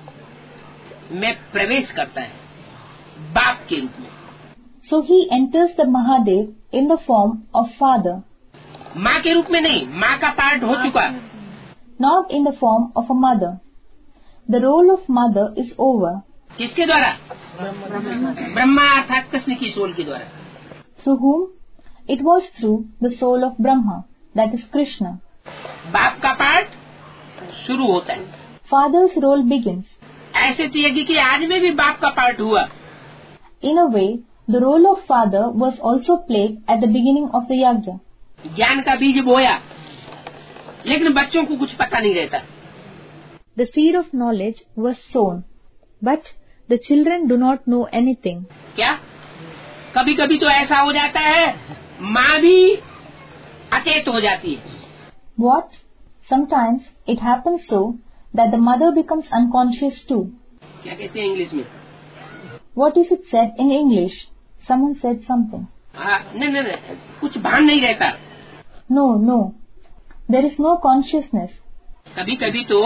S1: में प्रवेश करता है बाप के रूप में।
S2: So he enters the Mahadev in the form of father.
S1: माँ के रूप में नहीं, माँ का पार्ट हो चुका।
S2: Not in the form of a mother. The role of mother is over.
S1: किसके द्वारा? ब्रह्मा अर्थात कृष्ण की सोल के द्वारा।
S2: Through whom? It was through the soul of Brahma, that is Krishna.
S1: बाप का पार्ट शुरू होता है।
S2: Father's role begins.
S1: ऐसे तो यज्ञ के आज में भी बाप का पार्ट हुआ।
S2: In a way, the role of father was also played at the beginning of the yajna.
S1: ज्ञान का बीज बोया, लेकिन बच्चों को कुछ पता नहीं रहता।
S2: The seed of knowledge was sown, but the children do not know anything.
S1: क्या कभी कभी तो ऐसा हो जाता है, माँ भी अचेत हो जाती है।
S2: What? Sometimes it happens so that the mother becomes unconscious too.
S1: क्या कहते हैं इंग्लिश में?
S2: What is it said in English? Someone said something.
S1: नहीं, कुछ भान नहीं रहता।
S2: No. There is no consciousness.
S1: कभी कभी तो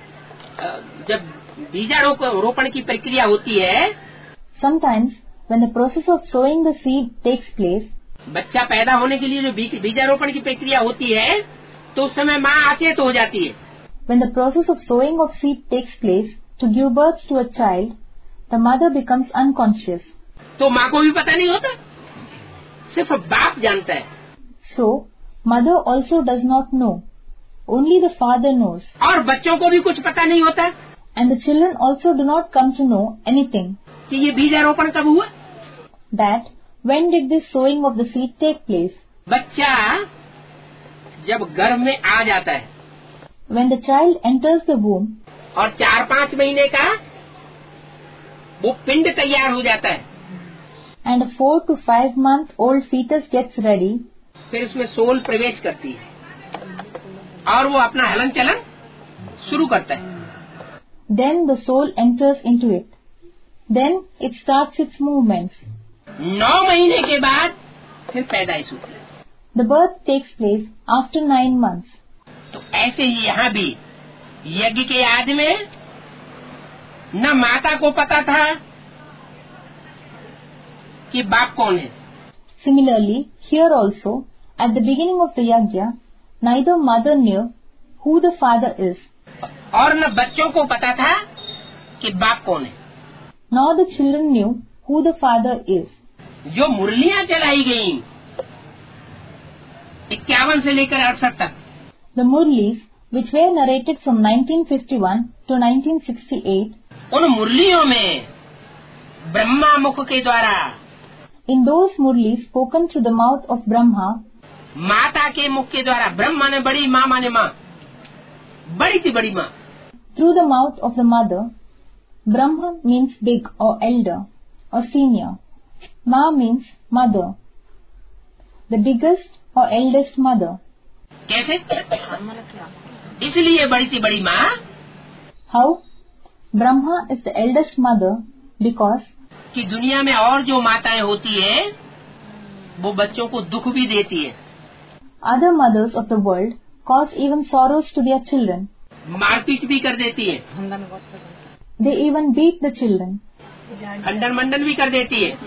S1: जब बीजारोपण की प्रक्रिया होती है,
S2: Sometimes when the process of sowing the seed takes place,
S1: बच्चा पैदा होने के लिए जो बीजारोपण की प्रक्रिया होती है, तो उस समय माँ अचेत हो जाती है।
S2: when the process of sowing of seed takes place to give birth to a child, the mother becomes unconscious.
S1: तो माँ को भी पता नहीं होता, सिर्फ बाप जानता है।
S2: So, mother also does not know. Only the father knows.
S1: और बच्चों को भी कुछ पता नहीं होता
S2: And the children also do not come to know anything.
S1: कि ये बीजारोपण कब हुआ।
S2: That when did this sowing of the seed take place?
S1: बच्चा जब गर्भ में आ जाता है
S2: When the child enters the womb
S1: और 4-5 महीने का वो पिंड तैयार हो जाता है,
S2: and a 4 to 5 month old fetus gets ready,
S1: फिर उसमें सोल प्रवेश करती है और वो अपना हलन चलन शुरू करता है।
S2: then the soul enters into it. Then it starts its movements.
S1: 9 महीने के बाद फिर पैदाइश होती है।
S2: The birth takes place after 9 months.
S1: तो ऐसे ही यहाँ भी यज्ञ के आदि में न माता को पता था कि बाप कौन है,
S2: Similarly, here also, at the beginning of the yajna, neither mother knew who the father is,
S1: और न बच्चों को पता था कि बाप कौन है।
S2: nor the children knew who the father is.
S1: जो मुरलियां चलाई गयी 51 से लेकर 68 तक,
S2: The Murlis, which were narrated from 1951 to 1968,
S1: उन मुरलियों में ब्रह्मा मुख के द्वारा,
S2: in those Murlis spoken through the mouth of Brahma,
S1: माता के मुख के द्वारा, ब्रह्मा ने बड़ी माँ माने माँ, बड़ी थी बड़ी माँ,
S2: through the mouth of the mother. Brahma means big or elder or senior. Ma means mother, the biggest or eldest mother.
S1: कैसे? इसलिए बड़ी सी बड़ी माँ.
S2: How? Brahma is the eldest mother because
S1: कि दुनिया में और जो माताएं होती है वो बच्चों को दुख भी देती है.
S2: other mothers of the world cause even sorrows to their children.
S1: मारपीट भी कर देती है.
S2: They even beat the children.
S1: खंडन मंडन भी कर देती है.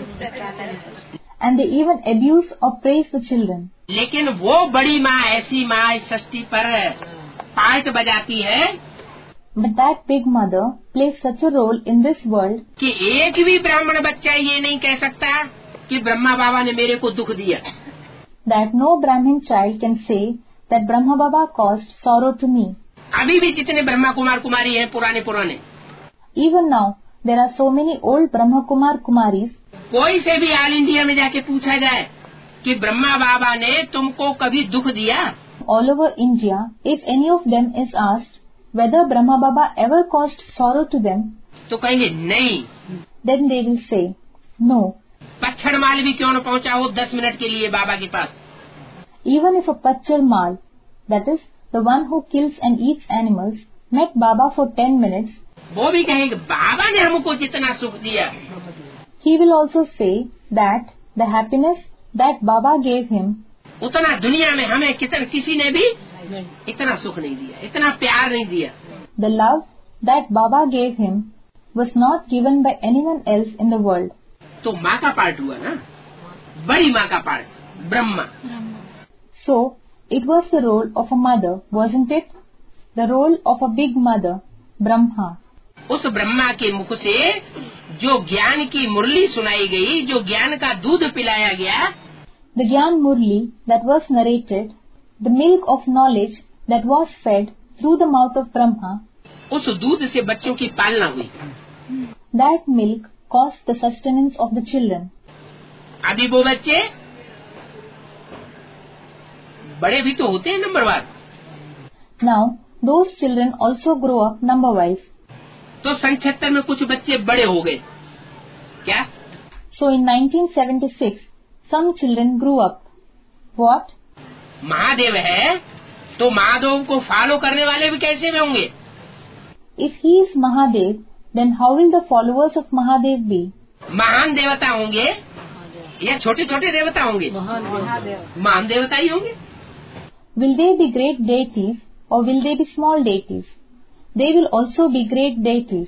S2: And they even abuse or praise the children.
S1: लेकिन वो बड़ी माँ, ऐसी माँ इस सृष्टि पर पार्ट बजाती है.
S2: But that big mother plays such a role in this world
S1: कि एक भी ब्राह्मण बच्चा ये नहीं कह सकता कि ब्रह्मा बाबा ने मेरे को दुख दिया.
S2: that no Brahmin child can say that Brahma Baba caused sorrow to me.
S1: अभी भी जितने ब्रह्मा कुमार कुमारी हैं पुराने,
S2: Even now, there are so many old Brahma Kumar Kumaris.
S1: कोई से भी ऑल इंडिया में जाके पूछा जाए कि ब्रह्मा बाबा ने तुमको कभी दुख दिया?
S2: All over India, if any of them is asked whether Brahma Baba ever caused sorrow to them,
S1: तो कहेंगे नहीं.
S2: then they will say, no.
S1: पच्छड़ माल भी क्यों न पहुंचा हो 10 मिनट के लिए बाबा के पास.
S2: Even if a Pachar Mal, that is, the one who kills and eats animals, met Baba for 10 minutes,
S1: वो भी कहेंगे बाबा ने हमको जितना सुख दिया.
S2: he will also say that the happiness that Baba gave him,
S1: उतना दुनिया में हमें किसी ने भी इतना सुख नहीं दिया, इतना प्यार नहीं दिया.
S2: the love that Baba gave him was not given by anyone else in the world.
S1: तो माँ का पार्ट हुआ ना, बड़ी माँ का part, Brahma.
S2: So, it was the role of a mother, wasn't it? The role of a big mother, Brahma.
S1: उस ब्रह्मा के मुख से जो ज्ञान की मुरली सुनाई गई, जो ज्ञान का दूध पिलाया गया,
S2: The Gyan Murli that was narrated, the milk of knowledge that was fed through the mouth of Brahma,
S1: उस दूध से बच्चों की पालना हुई.
S2: that milk caused the sustenance of the children.
S1: अभी वो बच्चे बड़े भी तो होते हैं नंबरवार.
S2: Now, those children also grow up number-wise.
S1: तो 1976 में कुछ बच्चे बड़े हो गए. क्या?
S2: So, in 1976, some children grew up. What?
S1: Mahadev है तो महादेव को फॉलो करने वाले भी कैसे में होंगे?
S2: If he is Mahadev, then how will the followers of Mahadev be?
S1: महान देवता होंगे या छोटे छोटे देवता होंगे? महान देवता ही होंगे.
S2: Will they be great deities or will they be small deities? They will also be great deities.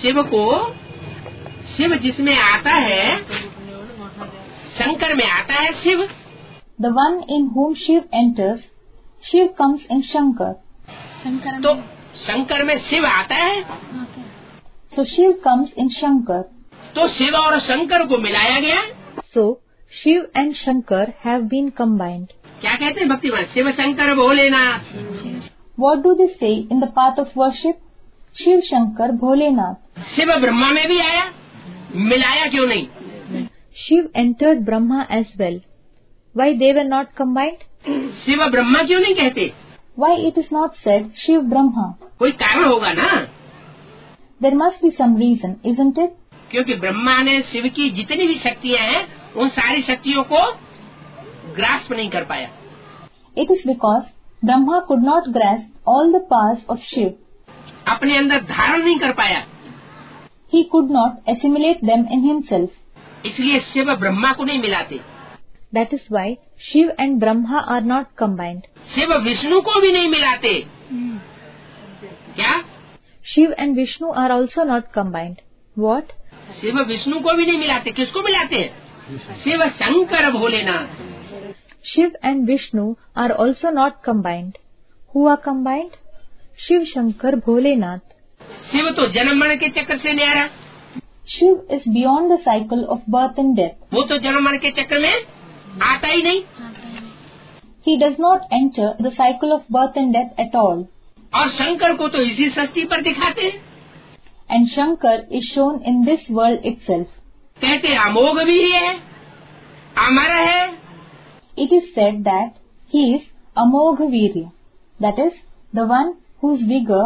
S1: Shiv जिसमें आता है, शंकर में आता है Shiv.
S2: The one in whom Shiv enters, Shiv comes in Shankar.
S1: तो शंकर में शिव आता है,
S2: So Shiv comes in Shankar.
S1: तो शिव और शंकर को मिलाया गया.
S2: So Shiv and Shankar have been combined.
S1: क्या कहते हैं भक्तिमान? Shiv Shankar Bholenath.
S2: What do they say in the path of worship? Shiv Shankar Bholenath.
S1: Shiv Brahma में भी आया, मिलाया क्यों नहीं?
S2: Shiv entered Brahma as well. Why they were not combined?
S1: Shiv Brahma क्यों नहीं कहते?
S2: Why it is not said Shiv Brahma?
S1: कोई कारण होगा ना.
S2: There must be some reason, isn't it?
S1: क्योंकि ब्रह्मा ने शिव की जितनी भी शक्तियाँ हैं उन सारी शक्तियों को ग्रास्प नहीं कर पाया.
S2: It is because Brahma could not grasp all the powers of Shiv.
S1: अपने अंदर धारण नहीं कर पाया.
S2: He could not assimilate them in himself.
S1: इसलिए शिव ब्रह्मा को नहीं मिलाते.
S2: That is why Shiv and Brahma are not combined.
S1: Shiv Vishnu को भी नहीं मिलाते. क्या?
S2: Shiv and Vishnu are also not combined. What?
S1: Shiv Vishnu को भी नहीं मिलाते. किसको मिलाते हैं? Shiv Shankar Bholenath.
S2: Shiv and Vishnu are also not combined. Who are combined? Shiv Shankar Bholenath.
S1: Shiv तो जन्म मरण के चक्र से न्यारा.
S2: Shiv is beyond the cycle of birth and death.
S1: वो तो जन्म मरण के चक्र में आता ही नहीं.
S2: He does not enter the cycle of birth and death at all.
S1: और शंकर को तो इसी सृष्टि पर दिखाते हैं.
S2: And Shankar is shown in this world itself.
S1: कहते अमोघ भी है, अमर है.
S2: It is said that he is Amogha Virya, that is, the one whose vigor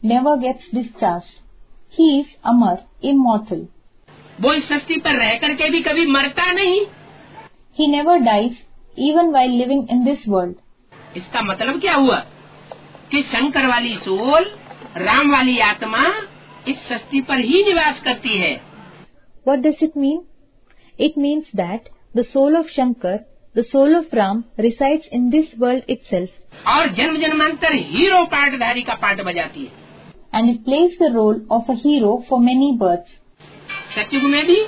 S2: never gets discharged. He is Amar, immortal.
S1: वो इस सृष्टि पर रह करके भी कभी मरता नहीं।
S2: He never dies even while living in this world.
S1: इसका मतलब क्या हुआ कि शंकर वाली सोल, राम वाली आत्मा इस सृष्टि पर ही निवास करती है।
S2: What does it mean? It means that the soul of Shankar, the soul of Ram, resides in this world itself.
S1: और जन्म जन्मांतर हीरो पार्टधारी का पार्ट बजाती है।
S2: And it plays the role of a hero for many births.
S1: सतयुग में भी,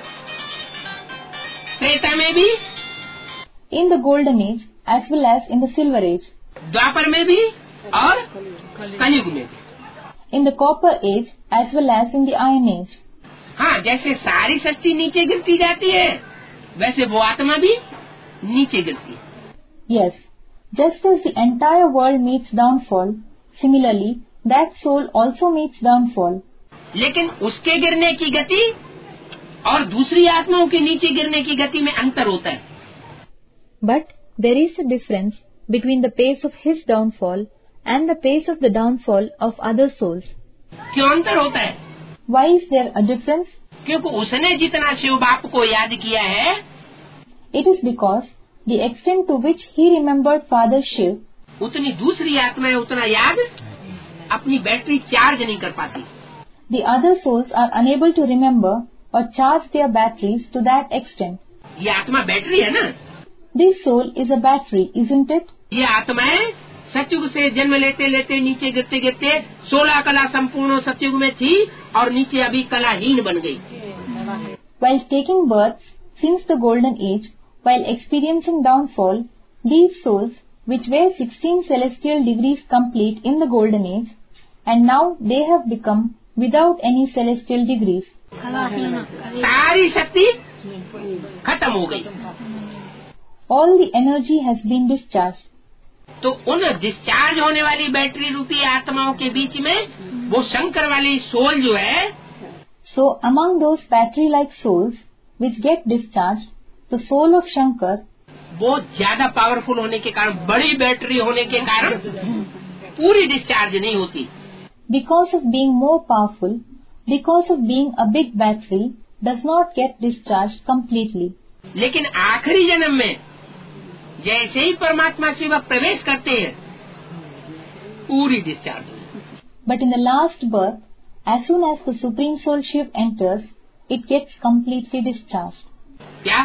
S1: त्रेता में भी,
S2: In the golden age as well as in the silver age.
S1: द्वापर में भी और कलयुग में भी।
S2: In the copper age as well as in the iron age.
S1: हाँ, जैसे सारी सृष्टि नीचे गिरती जाती है, वैसे वो आत्मा भी नीचे गिरती है।
S2: Yes, just as the entire world meets downfall, similarly that soul also meets downfall.
S1: लेकिन उसके गिरने की गति और दूसरी आत्माओं के नीचे गिरने की गति में अंतर होता है।
S2: But there is a difference between the pace of his downfall and the pace of the downfall of other souls.
S1: क्यों अंतर होता है?
S2: Why is there a difference?
S1: क्योंकि उसने जितना शिव बाप को याद किया है,
S2: It is because the extent to which he remembered Father Shiv,
S1: उतनी दूसरी आत्माएं उतना याद अपनी बैटरी चार्ज नहीं कर पाती।
S2: the other souls are unable to remember or charge their batteries to that extent.
S1: ये आत्मा बैटरी है ना?
S2: This soul is a battery, isn't it?
S1: ये आत्माएं सतयुग से जन्म लेते लेते नीचे गिरते गिरते 16 कला संपूर्ण सतयुग में थी और नीचे अभी कलाहीन बन गई।
S2: While taking birth since the golden age, while experiencing downfall, these souls, which were 16 celestial degrees complete in the golden age, and now they have become without any celestial degrees.
S1: सारी शक्ति खत्म हो गई।
S2: All the energy has been discharged.
S1: तो उन discharge होने वाली battery रूपी आत्माओं के बीच में वो शंकर वाली सोल जो है,
S2: So among those battery-like souls which get discharged, the soul of Shankar,
S1: वो ज्यादा पावरफुल होने के कारण, बड़ी बैटरी होने के कारण पूरी डिस्चार्ज नहीं होती।
S2: because of being more powerful, because of being a big battery, does not get discharged completely.
S1: लेकिन आखिरी जन्म में जैसे ही परमात्मा शिव प्रवेश करते हैं, पूरी discharge.
S2: But in the last birth, as soon as the Supreme Soul Shiv enters, it gets completely discharged.
S1: क्या?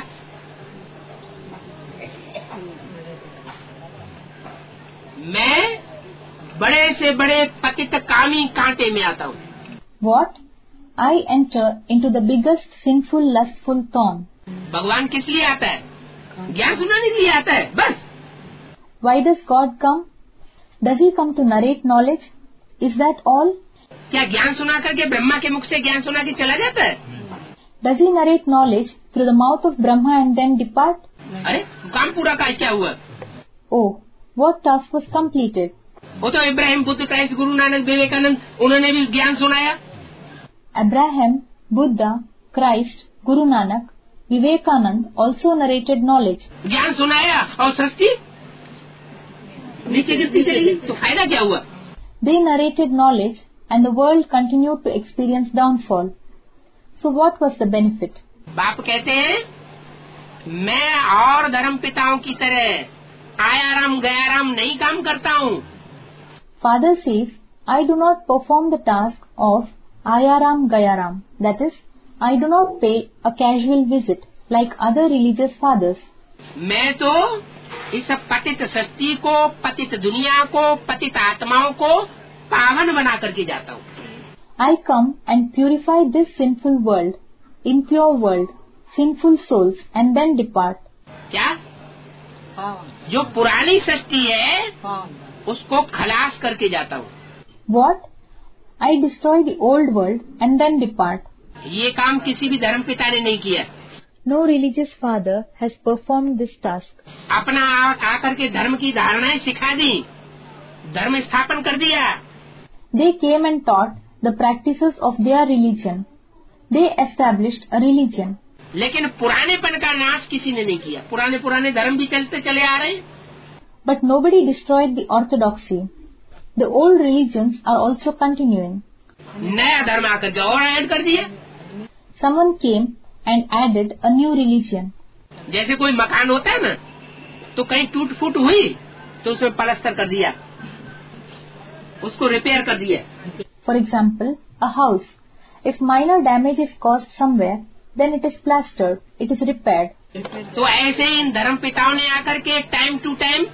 S1: मैं बड़े से बड़े पतित कामी कांटे में आता हूँ।
S2: What? I enter into the biggest sinful lustful thorn.
S1: भगवान किस लिए आता है? ज्ञान सुनाने के लिए आता है, बस।
S2: Why does God come? Does he come to narrate knowledge? Is that all?
S1: क्या ज्ञान सुना करके ब्रह्मा के मुख से ज्ञान सुना के चला जाता है?
S2: Does he narrate knowledge through the mouth of Brahma and then depart?
S1: अरे काम पूरा का क्या हुआ?
S2: Oh, what task was completed?
S1: वो तो इब्राहिम, बुद्ध, क्राइस्ट, गुरु नानक, विवेकानंद, उन्होंने भी ज्ञान सुनाया।
S2: Abraham, Buddha, Christ, Guru Nanak, Vivekanand also narrated knowledge.
S1: ज्ञान सुनाया और सृष्टि नीचे गिरती चली गई, तो फायदा क्या हुआ?
S2: They narrated knowledge and the world continued to experience downfall. So what was the benefit?
S1: बाप कहते हैं, मैं और धर्म पिताओं की तरह आयाराम गयाराम नहीं काम करता हूँ।
S2: Father says, I do not perform the task of Ayaram Gayaram. That is, I do not pay a casual visit like other religious fathers.
S1: मैं तो इस पतित सृष्टि को, पतित दुनिया को, पतित आत्माओं को पावन बना करके जाता हूँ।
S2: I come and purify this sinful world, impure world, sinful souls, and then depart.
S1: क्या? जो पुरानी सृष्टि है उसको खलास करके जाता हूँ।
S2: What? I destroy the old world and then depart.
S1: ये काम किसी भी धर्म पिता ने नहीं किया।
S2: No religious father has performed this task.
S1: अपना आकर के धर्म की धारणाएं सिखा दी, धर्म स्थापन कर दिया।
S2: They came and taught the practices of their religion. They established a religion.
S1: लेकिन पुरानेपन का नाश किसी ने नहीं किया। पुराने धर्म भी चलते चले आ रहे हैं।
S2: But nobody destroyed the orthodoxy. The old religions are also continuing.
S1: नया धर्म आकर के और ऐड कर दिया।
S2: Someone came and added a new religion.
S1: जैसे कोई मकान होता है ना, तो कहीं टूट फूट हुई तो उसमें प्लास्टर कर दिया, उसको रिपेयर कर दिया।
S2: For example, a house. If minor damage is caused somewhere, then it is plastered, it is repaired.
S1: तो ऐसे ही इन धर्म पिताओं ने आकर के time to time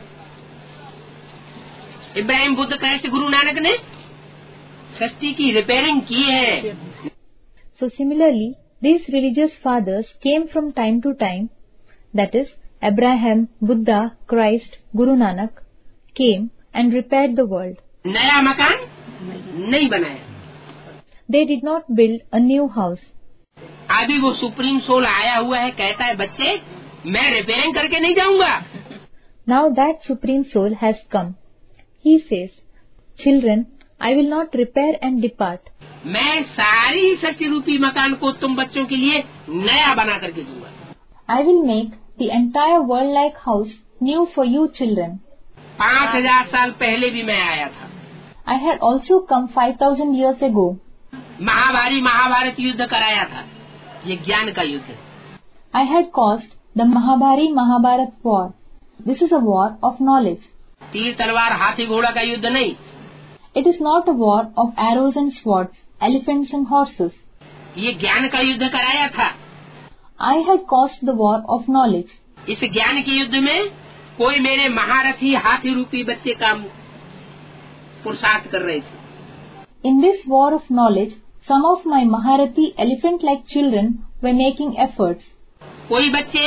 S1: Ibrahim, Buddha, Christ, Guru Nanak ने सृष्टि की रिपेयरिंग की है।
S2: So similarly, these religious fathers came from time to time, that is, Abraham, Buddha, Christ, Guru Nanak, came and repaired the world.
S1: नया मकान नहीं बनाया।
S2: They did not build a new house.
S1: अभी वो सुप्रीम सोल आया हुआ है, कहता है बच्चे मैं रिपेयरिंग करके नहीं जाऊंगा।
S2: Now that Supreme Soul has come. He says, Children, I will not repair and depart.
S1: मैं सारी सृष्टि रूपी मकान को तुम बच्चों के लिए नया बना करके दूंगा।
S2: I will make the entire world-like house new for you children.
S1: 5000 साल पहले भी मैं आया था।
S2: I had also come 5000 years ago.
S1: महाभारी Mahabharat युद्ध कराया था, ये ज्ञान का युद्ध।
S2: I had caused the Mahabharati Mahabharat war. This is a war of knowledge.
S1: तीर तलवार हाथी घोड़ा का युद्ध नहीं।
S2: It is not a war of arrows and swords, elephants and horses.
S1: ये ज्ञान का युद्ध कराया था।
S2: I had caused the war of knowledge.
S1: इस ज्ञान के युद्ध में कोई मेरे महारथी हाथी रूपी बच्चे का पुरुषार्थ कर रहे थे।
S2: In this war of knowledge, some of my Maharati elephant-like children were making efforts.
S1: कोई बच्चे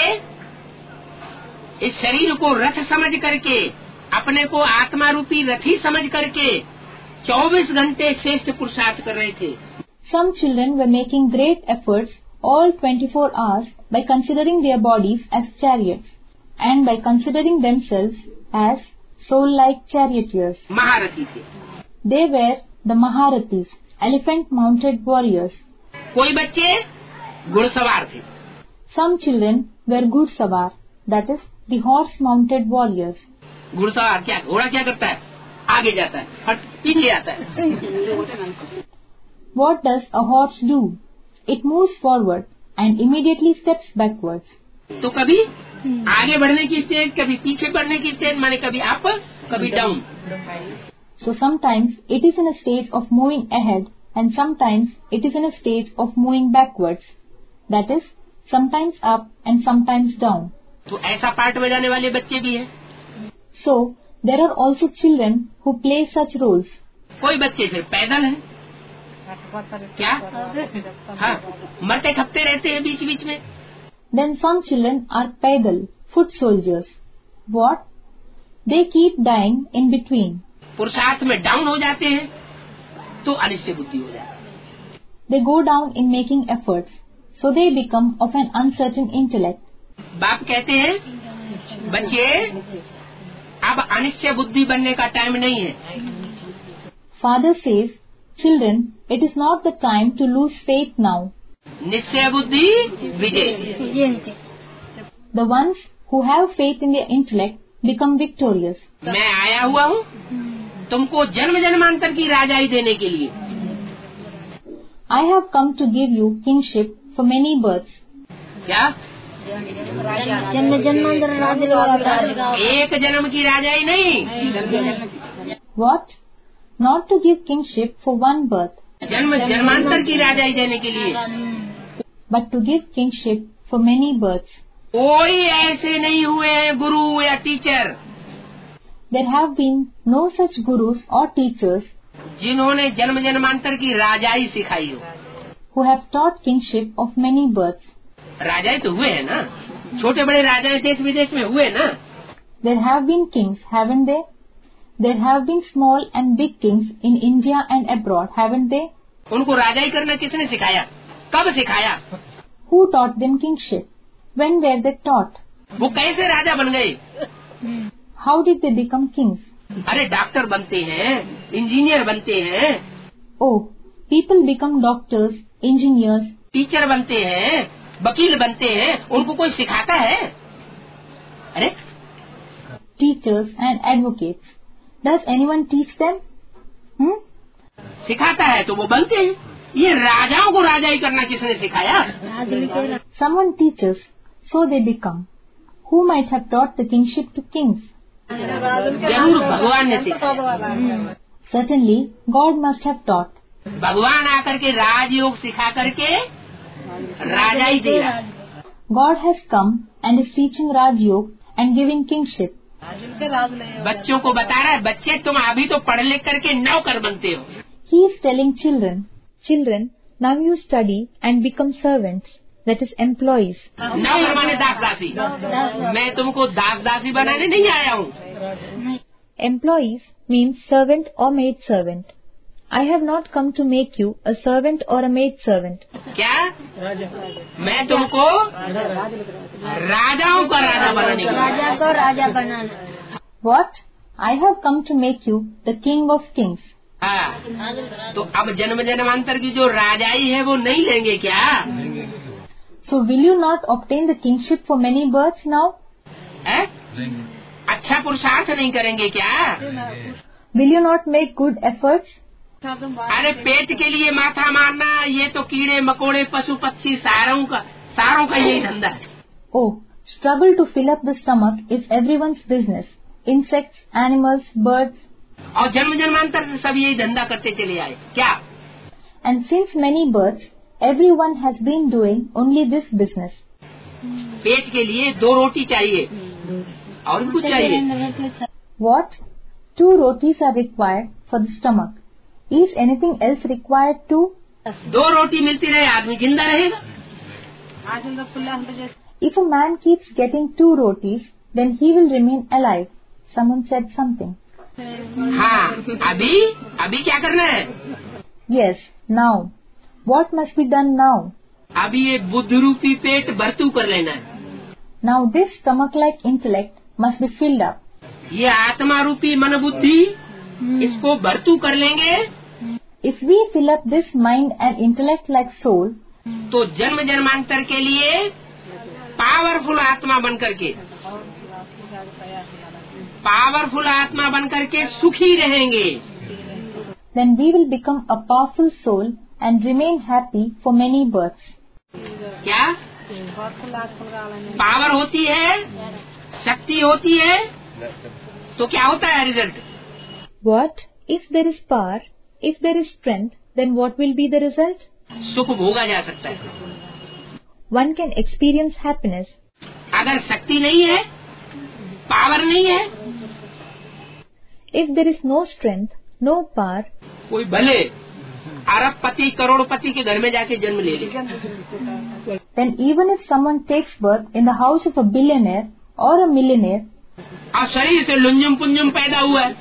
S1: इस शरीर को रथ समझ करके, अपने को आत्मा रूपी रथी समझ करके 24 घंटे श्रेष्ठ पुरुषार्थ कर रहे थे।
S2: Some children were making great efforts all 24 hours by considering their bodies as chariots and by considering themselves as soul-like charioteers.
S1: महारथी थे।
S2: They were the Maharathis, elephant-mounted warriors.
S1: कोई बच्चे घुड़सवार थे।
S2: Some children were Ghursavar, that is, the horse-mounted warriors.
S1: घुड़सवार क्या, घोड़ा क्या करता है? आगे जाता है, फट पीछे आता है।
S2: What does a horse do? It moves forward and immediately steps backwards.
S1: तो कभी आगे बढ़ने की स्टेज, कभी पीछे बढ़ने की स्टेज, माने कभी अप कभी down.
S2: So sometimes it is in a stage of moving ahead and sometimes it is in a stage of moving backwards. That is, sometimes up and sometimes down.
S1: तो ऐसा part बजाने वाले बच्चे भी हैं।
S2: So there are also children who play such roles.
S1: कोई बच्चे फिर पैदल हैं, क्या? हाँ, मरते खपते रहते हैं बीच बीच में।
S2: Then some children are paidal, foot soldiers. What? They keep dying in between.
S1: पुरुषार्थ में डाउन हो जाते हैं तो अनिश्चय बुद्धि हो जाती है।
S2: They go down in making efforts, so they become of an uncertain intellect.
S1: बाप कहते हैं बच्चे अब अनिश्चय बुद्धि बनने का टाइम नहीं है।
S2: Father says, Children, it is not the time to lose faith now.
S1: निश्चय बुद्धि विजय।
S2: The ones who have faith in their intellect become victorious.
S1: मैं आया हुआ हूँ तुमको जन्म जन्मांतर की राजाई देने के लिए।
S2: I have come to give you kingship for many births.
S1: क्या?
S3: जन्म जन्मांतर राजा,
S1: एक जन्म की राजाई नहीं।
S2: What? Not to give kingship for one birth,
S1: जन्म जन्मांतर की राजाई देने के लिए।
S2: but to give kingship for many births.
S1: कोई ऐसे नहीं हुए हैं गुरु या teacher
S2: There have been no such gurus or teachers
S1: जिन्होंने जन्म जन्मांतर की राजाई सिखाई हो।
S2: who have taught kingship of many births.
S1: राजाई तो हुए हैं ना, छोटे बड़े राजाएं देश विदेश में हुए ना।
S2: There have been kings, haven't they? There have been small and big kings in India and abroad, haven't they?
S1: उनको राजाई करना किसने सिखाया, कब सिखाया?
S2: Who taught them kingship? When were they taught?
S1: वो कैसे राजा बन गए?
S2: How did they become kings?
S1: अरे डॉक्टर बनते हैं, इंजीनियर बनते हैं,
S2: Oh, people become doctors, engineers,
S1: teacher बनते हैं, वकील बनते हैं, उनको कोई सिखाता है? अरे
S2: teachers and advocates. Does anyone teach them?
S1: सिखाता है तो वो बनते हैं। ये राजाओं को राजाई करना किसने सिखाया?
S2: Someone teaches, so they become. Who might have taught the kingship to kings?
S1: जरूर भगवान ने सिखाया।
S2: Certainly, God must have taught.
S1: भगवान आकर के राजयोग सिखा करके राजाई दे रहा है।
S2: God has come and is teaching Raj Yoga and giving kingship.
S1: बच्चों को बता रहा है, बच्चे तुम अभी तो पढ़ लिख करके नौकर बनते हो।
S2: He is telling children, now you study and become servants, that is employees.
S1: नौकर माने दास दासी। मैं तुमको दास दासी बनाने नहीं आया हूँ।
S2: Employees means servant or maid servant. I have not come to make you a servant or a maid servant.
S1: क्या? मैं तुमको राजाओं का राजा बनाने का।
S3: राजा को राजा बनाना।
S2: What? I have come to make you the king of kings.
S1: हाँ, तो अब जन्म जन्मांतर की जो राजाई है वो नहीं लेंगे क्या?
S2: So will you not obtain the kingship for many births now?
S1: है? अच्छा पुरुषार्थ नहीं करेंगे क्या?
S2: Will you not make good efforts?
S1: अरे पेट के लिए माथा मारना, ये तो कीड़े मकोड़े पशु पक्षी सारों का यही धंधा है।
S2: Oh, struggle to fill up the stomach is everyone's business. Insects, animals, birds.
S1: और जन्म जन्मांतर से सब यही धंधा करते चले आए क्या?
S2: And since many births, everyone has been doing only this business.
S1: पेट के लिए 2 रोटी चाहिए और कुछ चाहिए?
S2: What? 2 rotis are required for the stomach. Is anything else required too?
S1: 2 रोटी मिलती रहे आदमी जिंदा रहेगा।
S2: If a man keeps getting 2 rotis, then he will remain alive. Someone said something.
S1: हाँ, अभी क्या करना है?
S2: Yes, now. What must be done now?
S1: अभी ये बुद्धि रूपी पेट भरतू कर लेना है।
S2: Now this stomach-like intellect must be filled up.
S1: ये आत्मा रूपी मन बुद्धि इसको भरतू कर लेंगे।
S2: If we fill up this mind and intellect like soul,
S1: तो जन्म जन्मांतर के लिए पावरफुल आत्मा बन करके सुखी रहेंगे।
S2: then we will become a powerful soul and remain happy for many births.
S1: क्या? पावर होती है, शक्ति होती है, तो क्या होता है result?
S2: What? If there is power, if there is strength, then what will be the result?
S1: सुख भोगा जा सकता है।
S2: One can experience happiness.
S1: अगर शक्ति नहीं है, पावर नहीं है,
S2: If there is no strength, no power,
S1: कोई भले अरबपति करोड़पति के घर में जाके जन्म ले ले,
S2: then even if someone takes birth in the house of a billionaire or a millionaire,
S1: और शरीर से लुंजुम पुंजुम पैदा हुआ है,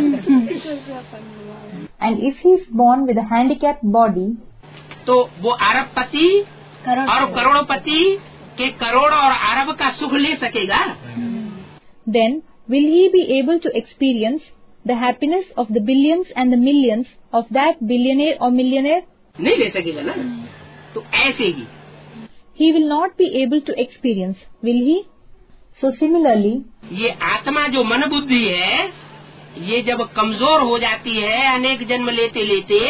S2: and if he is born with a handicapped body,
S1: तो वो अरबपति और करोड़पति के करोड़ और अरब का सुख ले सकेगा?
S2: then will he be able to experience the happiness of the billions and the millions of that billionaire or millionaire?
S1: नहीं ले सकेगा ना। तो ऐसे ही
S2: He will not be able to experience, will he? So similarly,
S1: ये आत्मा जो मन बुद्धि है, ये जब कमजोर हो जाती है अनेक जन्म लेते लेते,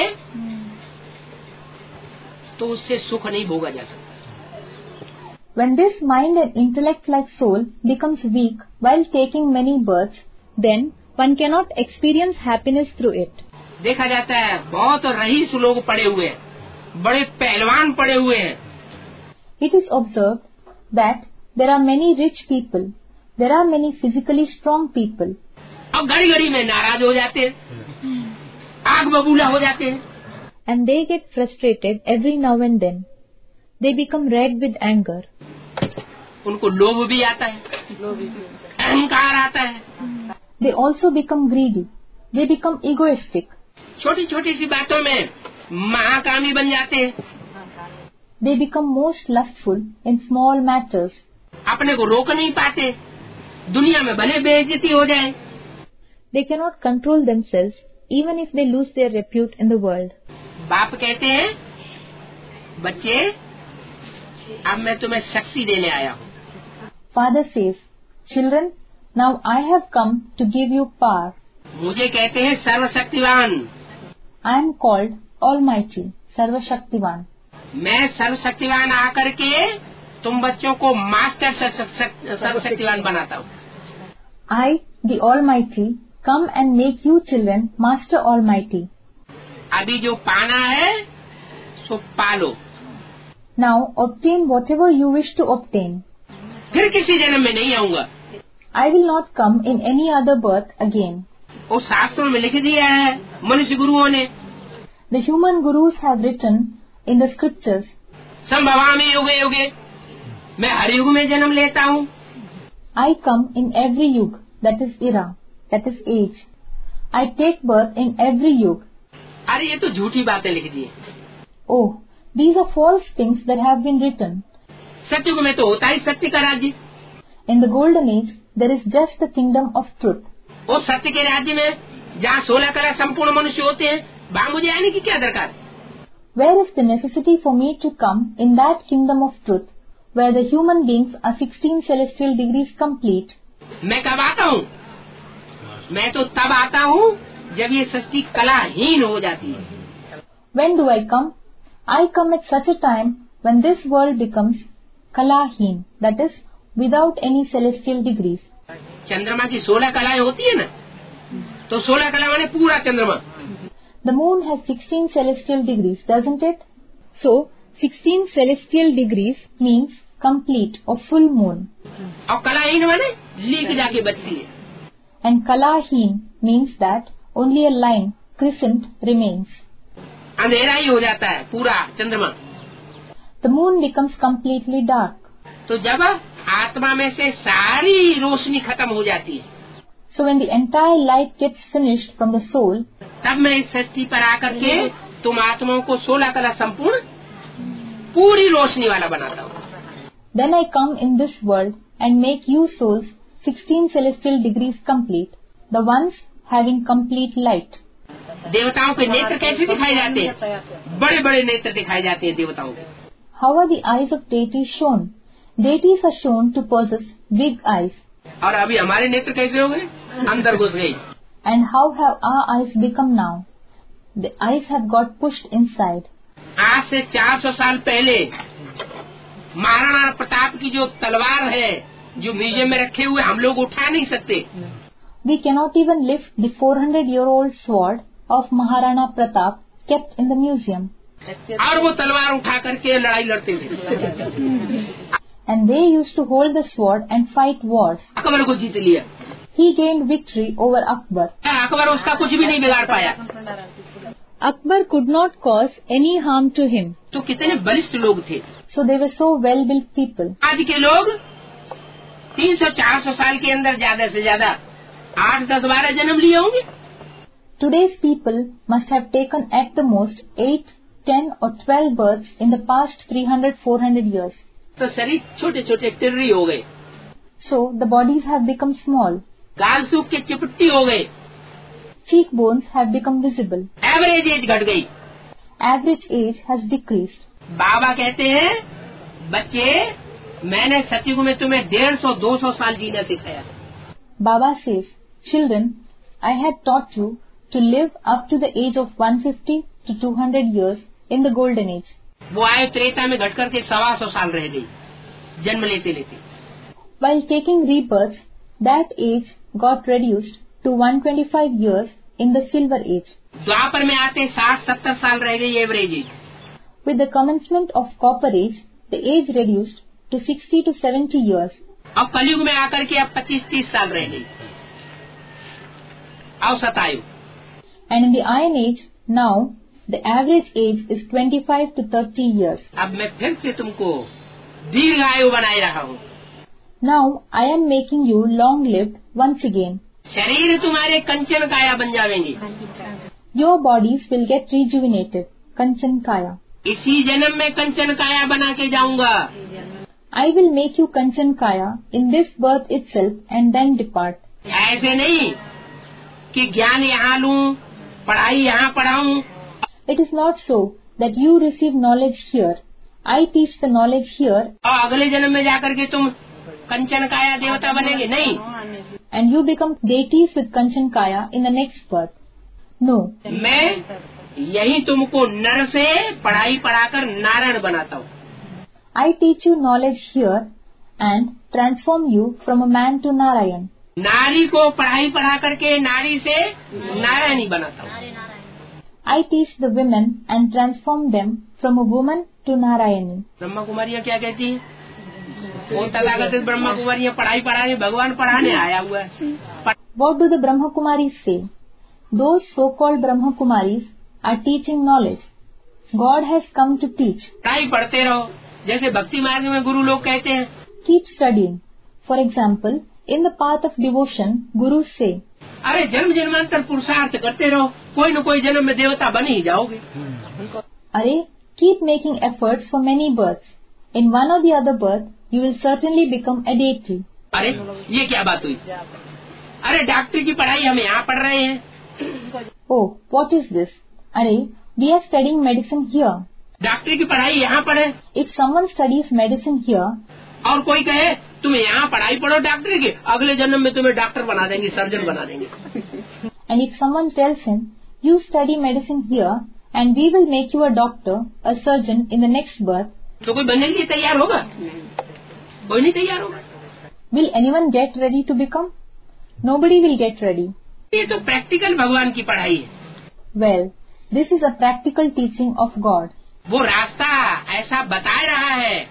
S1: तो उससे सुख नहीं भोगा जा सकता।
S2: when this mind and intellect like soul becomes weak while taking many births, then one cannot experience happiness through it.
S1: देखा जाता है बहुत रईस लोग पड़े हुए हैं, बड़े पहलवान पड़े हुए हैं।
S2: It is observed that there are many rich people, there are many physically strong people,
S1: अब घड़ी घड़ी में नाराज हो जाते हैं, आग बबूला हो जाते हैं,
S2: and they get frustrated every now and then. They become red with anger.
S1: उनको लोभ भी आता है, अहंकार आता है।
S2: They also become greedy. They become egoistic.
S1: छोटी छोटी सी बातों में महाकामी बन जाते हैं,
S2: They become most lustful in small matters.
S1: अपने को रोक नहीं पाते, दुनिया में भले बेइज्जती हो जाए।
S2: They cannot control themselves even if they lose their repute in the world.
S1: बाप कहते हैं, बच्चे अब मैं तुम्हें शक्ति देने आया हूँ।
S2: Father says, children, now I have come to give you power.
S1: मुझे कहते हैं सर्वशक्तिवान,
S2: I am called Almighty, सर्वशक्तिवान.
S1: मैं सर्वशक्तिवान आकर के तुम बच्चों को मास्टर सर्वशक्तिवान बनाता हूँ.
S2: I, the Almighty, come and make you children Master Almighty.
S1: अभी जो पाना है सो पालो.
S2: Now obtain whatever you wish to obtain.
S1: फिर किसी जन्म में नहीं आऊंगा.
S2: I will not come in any other birth again.
S1: वो शास्त्रों में लिख दिया है मनुष्य गुरुओं ने.
S2: The human gurus have written in the scriptures,
S1: संभवामि युगे युगे, मैं हर युग में जन्म लेता हूँ.
S2: I come in every yug, that is era, that is age. I take birth in every yug.
S1: अरे ये तो झूठी बातें लिख दी है.
S2: Oh, these are false things that have been written.
S1: सत्युग में तो होता ही सत्य का राज्य.
S2: In the golden age, there is just the kingdom of truth.
S1: वो सत्य के राज्य में जहाँ 16 कला संपूर्ण मनुष्य होते हैं, वहाँ मुझे आने की क्या दरकार.
S2: Where is the necessity for me to come in that kingdom of truth, where the human beings are 16 celestial degrees complete?
S1: मैं कब आता हूँ? मैं तो तब आता हूँ जब ये सृष्टि कलाहीन हो जाती है.
S2: When do I come? I come at such a time when this world becomes kalahin, that is, without any celestial degrees.
S1: चंद्रमा की 16 कलाएं होती है ना, तो 16 कला माने पूरा चंद्रमा.
S2: The moon has 16 celestial degrees, doesn't it? So, 16 celestial degrees means complete or full moon.
S1: और कलाहीन माने लीक जाके बचती है.
S2: And kalahin means that only a line, crescent, remains.
S1: अंधेरा ही हो जाता है पूरा चंद्रमा.
S2: The moon becomes completely dark.
S1: तो जब आत्मा में से सारी रोशनी खत्म हो जाती है,
S2: So when the entire light gets finished from the soul,
S1: तब मैं इस सृष्टि पर आकर के तुम आत्माओं को 16 कला संपूर्ण पूरी रोशनी वाला बनाता हूँ.
S2: then I come in this world and make you souls 16 celestial degrees complete, the ones having complete light.
S1: देवताओं के नेत्र कैसे दिखाए जाते हैं? बड़े बड़े नेत्र दिखाए जाते हैं देवताओं के.
S2: How are the eyes of deities shown? Deities are shown to possess big eyes.
S1: और अभी हमारे नेत्र कैसे हो गए? अंदर घुस गई.
S2: And how have our eyes become now? The eyes have got pushed inside.
S1: आज से 400 साल पहले महाराणा प्रताप की जो तलवार है, जो म्यूजियम में रखे हुए, हम लोग उठा नहीं सकते.
S2: We cannot even lift the 400-year-old sword of Maharana Pratap kept in the museum.
S1: और वो तलवार उठा करके लड़ाई लड़ते थे.
S2: And they used to hold the sword and fight wars.
S1: Akbar को जीत लिया.
S2: He gained victory over Akbar.
S1: Akbar उसका कुछ भी नहीं बिगाड़ पाया.
S2: Akbar could not cause any harm to him.
S1: तो कितने बलिष्ठ लोग थे.
S2: So they were so well-built people.
S1: आज के लोग 300-400 साल के अंदर ज्यादा से ज्यादा 8-10-12 जन्म लिए होंगे.
S2: Today's people must have taken at the most 8, 10 or 12 births in the past 300-400 years.
S1: तो शरीर छोटे छोटे टिर्री हो गए.
S2: So the bodies have become small.
S1: गाल सूख के चिपट्टी हो गए.
S2: Cheekbones have become visible.
S1: Average age घट गई.
S2: Average age has decreased.
S1: बाबा कहते हैं, बच्चे मैंने सतयुग में तुम्हें 150-200 साल जीना सिखाया.
S2: Baba says, children, I had taught you to live up to the age of 150 to 200 years in the golden age.
S1: वो आए त्रेता में घट करके 125 साल रह गई जन्म लेते लेते.
S2: While taking rebirth, that age got reduced to 125 years in the silver age.
S1: द्वापर में आते 60-70 साल रह गई average age.
S2: With the commencement of copper age, the age reduced to 60 to 70 years.
S1: अब कलयुग में आकर के अब 25-30 साल रह गई औसत आयु.
S2: And in the iron age, now the average age is 25 to 30 years.
S1: अब मैं फिर से तुमको दीर्घ आयु बनाए रहा हूँ.
S2: Now I am making you long-lived once again.
S1: शरीर तुम्हारे कंचन काया बन जाएंगे.
S2: Your bodies will get rejuvenated, Kanchan Kaya.
S1: इसी जन्म में कंचन काया बना के जाऊंगा.
S2: I will make you Kanchan Kaya in this birth itself and then depart.
S1: ऐसे नहीं कि ज्ञान यहाँ लूं, पढ़ाई यहाँ पढ़ाऊं.
S2: It is not so that you receive knowledge here. I teach the knowledge here.
S1: और अगले जन्म में जाकर के तुम कंचन काया देवता बनेंगे. नहीं.
S2: And you become deities with Kanchan Kaya in the next birth. No.
S1: मैं यही तुमको नर से पढ़ाई पढ़ाकर नारायण बनाता हूँ।
S2: I teach you knowledge here and transform you from a man to Narayan.
S1: नारी को पढ़ाई पढ़ा करके नारी से नारायणी बनाता हूँ।
S2: I teach the women and transform them from a woman to Narayani.
S1: Brahma कुमारियाँ क्या कहती हैं? वो तथागत ब्रह्मा कुमारियाँ पढ़ाई पढ़ाने भगवान पढ़ाने आया हुआ है।
S2: What do the Brahma Kumaris say? Those so-called Brahma Kumaris are teaching knowledge. God has come to teach.
S1: पढ़ाई पढ़ते रहो, जैसे भक्ति मार्ग में गुरु लोग कहते हैं।
S2: Keep studying. For example, in the path of devotion, gurus say,
S1: अरे जन्म जन्मांतर पुरुषार्थ करते रहो, कोई न कोई जन्म में देवता बन ही जाओगे।
S2: अरे, keep making efforts for many births. In one or the other birth, you will certainly become a deity.
S1: अरे ये क्या बात हुई? अरे डॉक्टर की पढ़ाई हम यहाँ पढ़ रहे हैं।
S2: Oh, what is this? अरे, we are studying medicine here.
S1: Doctor की पढ़ाई यहाँ पढ़े।
S2: If someone studies medicine here,
S1: और कोई कहे तुम यहाँ पढ़ाई पढ़ो डॉक्टर की, अगले जन्म में तुम्हें डॉक्टर बना देंगे, सर्जन बना देंगे।
S2: and if someone tells him, you study medicine here and we will make you a doctor, a surgeon in the next birth,
S1: तो कोई बनने के लिए तैयार होगा? कोई नहीं तैयार होगा।
S2: will anyone get ready to become? Nobody will get ready.
S1: ये तो प्रैक्टिकल भगवान की पढ़ाई है।
S2: Well, this is a practical teaching of God.
S1: वो रास्ता ऐसा बता रहा है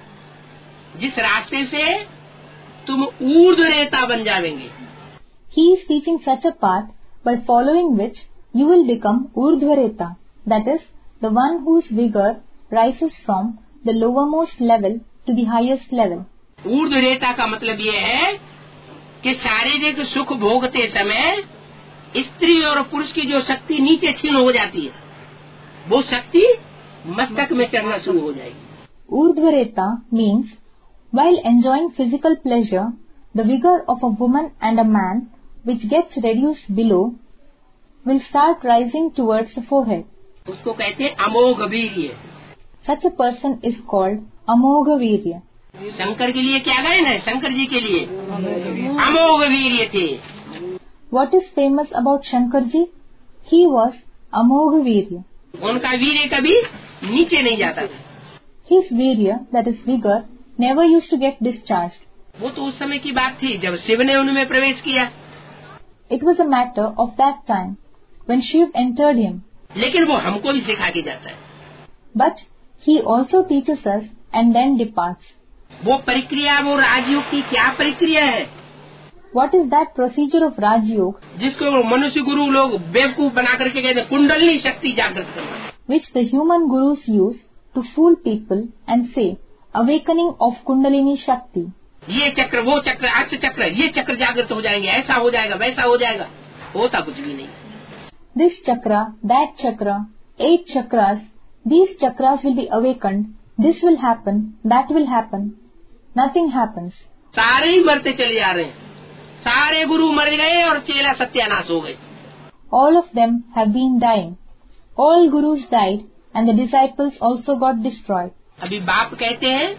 S1: जिस रास्ते से तुम ऊर्ध्व नेता बन जाएंगे।
S2: He is teaching such a path by following which you will become Urdhvareta, that is, the one whose vigor rises from the lowermost level to the highest level.
S1: ऊर्ध्व नेता का मतलब ये है कि शारीरिक सुख भोगते समय स्त्री और पुरुष की जो शक्ति नीचे क्षीण हो जाती है, वो शक्ति मस्तक में चढ़ना शुरू हो जाएगी।
S2: Urdhvareta means, while enjoying physical pleasure, the vigor of a woman and a man, which gets reduced below, will start rising towards the forehead.
S1: उसको कहते हैं अमोघ वीर्य।
S2: Such a person is called Amogha Virya.
S1: Shankar के लिए क्या गायन है? शंकर जी के लिए अमोघ वीर्य थे।
S2: What is famous about Shankarji? He was Amogha Virya.
S1: उनका वीर्य कभी नीचे नहीं जाता था।
S2: His Virya, that is vigor, never used to get discharged.
S1: वो तो उस समय की बात थी जब शिव ने उनमें प्रवेश किया।
S2: It was a matter of that time when Shiv entered him.
S1: लेकिन वो हमको भी सिखा के जाता है।
S2: But he also teaches us and then departs.
S1: वो प्रक्रिया, वो राजयोग की क्या प्रक्रिया है?
S2: What is that procedure of Raj Yoga,
S1: जिसको मनुष्य गुरु लोग बेवकूफ बना करके कहते हैं कुंडलनी शक्ति जागृत करना।
S2: which the human gurus use to fool people and say, awakening of Kundalini Shakti.
S1: ये चक्र, वो चक्र, अष्ट चक्र, ये चक्र जागृत हो जाएंगे, ऐसा हो जाएगा, वैसा हो जाएगा। होता कुछ भी नहीं।
S2: This chakra, that chakra, 8 chakras, these chakras will be awakened, this will happen, that will happen. Nothing happens.
S1: सारे ही मरते चले जा रहे हैं। सारे गुरु मर गए और चेला सत्यानाश हो गए।
S2: All of them have been dying. All gurus died and the disciples also got destroyed.
S1: अभी बाप कहते हैं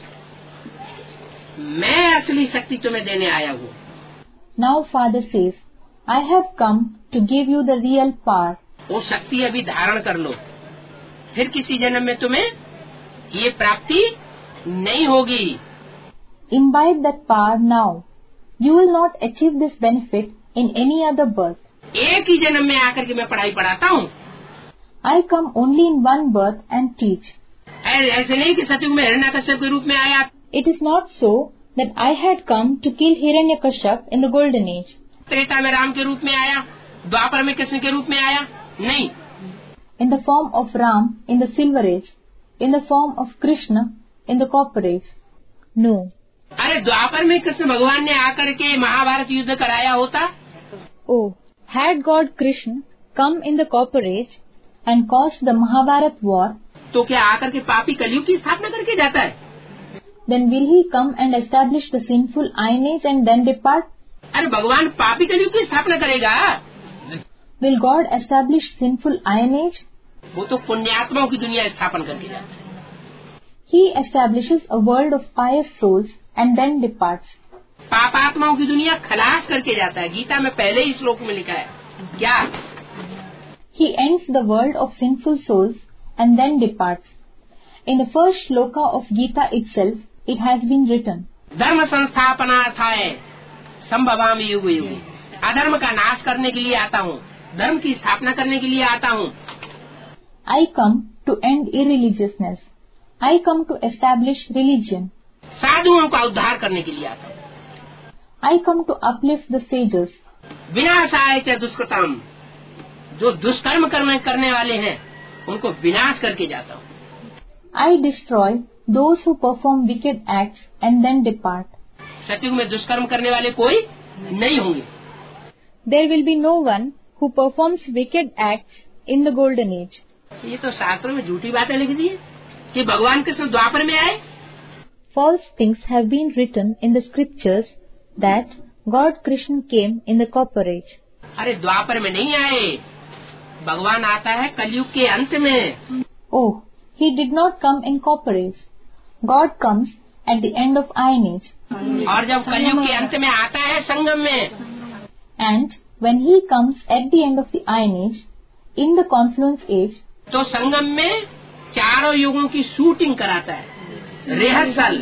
S1: मैं असली शक्ति तुम्हें देने आया हूँ।
S2: Now Father says, I have come to give you the real power.
S1: वो शक्ति अभी धारण कर लो, फिर किसी जन्म में तुम्हें ये प्राप्ति नहीं होगी।
S2: Imbibe that power now. You will not achieve this benefit in any other birth.
S1: एक ही जन्म में आकर के मैं पढ़ाई पढ़ाता हूँ।
S2: I come only in one birth and teach.
S1: ऐसे नहीं कि सतयुग में हिरण्यकश्यप के रूप में आया।
S2: It is not so that I had come to kill Hiranyakashipu in the golden age.
S1: Treta में राम के रूप में आया, द्वापर में कृष्ण के रूप में आया, नहीं।
S2: In the form of Ram in the silver age, in the form of Krishna in the copper age. No.
S1: अरे द्वापर में कृष्ण भगवान ने आकर के महाभारत युद्ध कराया होता।
S2: Oh, had God Krishna come in the copper age and caused the Mahabharat war,
S1: तो क्या आकर के पापी कलयुग की स्थापना करके जाता है?
S2: then will he come and establish the sinful iron age and then depart?
S1: अरे भगवान पापी कलयुग की स्थापना करेगा?
S2: Will God establish sinful iron age?
S1: वो तो पुण्यात्माओं की दुनिया स्थापन करके जाता है।
S2: He establishes a world of pious souls and then departs.
S1: पापात्माओं की दुनिया खलास करके जाता है। गीता में पहले ही श्लोक में लिखा है क्या?
S2: He ends the world of sinful souls and then departs. In the first shloka of Gita itself, it has been written,
S1: धर्म संस्थापनार्थाय संभवामि युगे युगे। अधर्म का नाश करने के लिए आता हूँ, धर्म की स्थापना करने के लिए आता हूँ।
S2: I come to end irreligiousness. I come to establish religion.
S1: साधुओं का उद्धार करने के लिए आता हूँ।
S2: I come to uplift the sages.
S1: विनाशाय च दुष्कृतम, जो दुष्कर्म करने वाले हैं उनको विनाश करके जाता हूँ।
S2: I destroy those who perform wicked acts and then depart.
S1: सतयुग में दुष्कर्म करने वाले कोई नहीं होंगे।
S2: There will be no one who performs wicked acts in the golden age.
S1: ये तो शास्त्रों में झूठी बातें लिख दी है कि भगवान कृष्ण द्वापर में आए।
S2: False things have been written in the scriptures that God Krishna came in the copper age.
S1: अरे द्वापर में नहीं आए, भगवान आता है कलयुग के अंत में।
S2: Oh, he did not come in copper age. God comes at the end of iron age.
S1: और जब कलयुग के अंत में आता है संगम में,
S2: And when he comes at the end of the iron age, in the confluence age,
S1: तो संगम में चारों युगों की शूटिंग कराता है, rehearsal.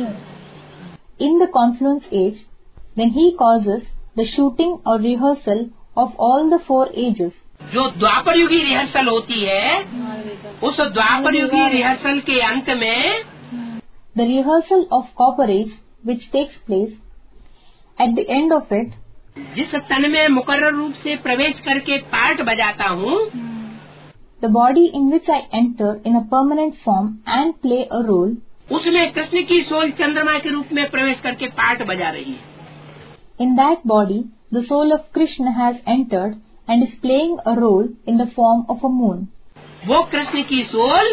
S2: in the confluence age, then he causes the shooting or rehearsal of all the 4 ages.
S1: जो द्वापर युगी rehearsal होती है, उस द्वापर युगी रिहर्सल के अंत में
S2: The rehearsal of copper age, which takes place at the end of it,
S1: जिस तन में मुकर्रर रूप से प्रवेश करके पार्ट बजाता हूँ,
S2: the body in which I enter in a permanent form and play a role,
S1: उसमें कृष्ण की सोल चंद्रमा के रूप में प्रवेश करके पार्ट बजा रही है।
S2: in that body, the soul of Krishna has entered and is playing a role in the form of a moon.
S1: वो कृष्ण की सोल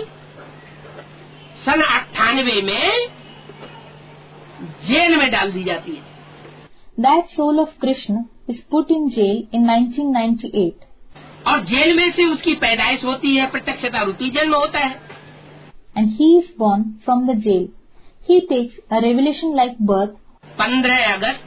S1: सन 98 में जेल में डाल दी जाती है।
S2: That soul of Krishna is put in jail in 1998.
S1: और jail में से उसकी पैदाइश होती है, प्रत्यक्षता रूपी जन्म होता है।
S2: And he is born from the jail. He takes a revelation-like birth
S1: 15 अगस्त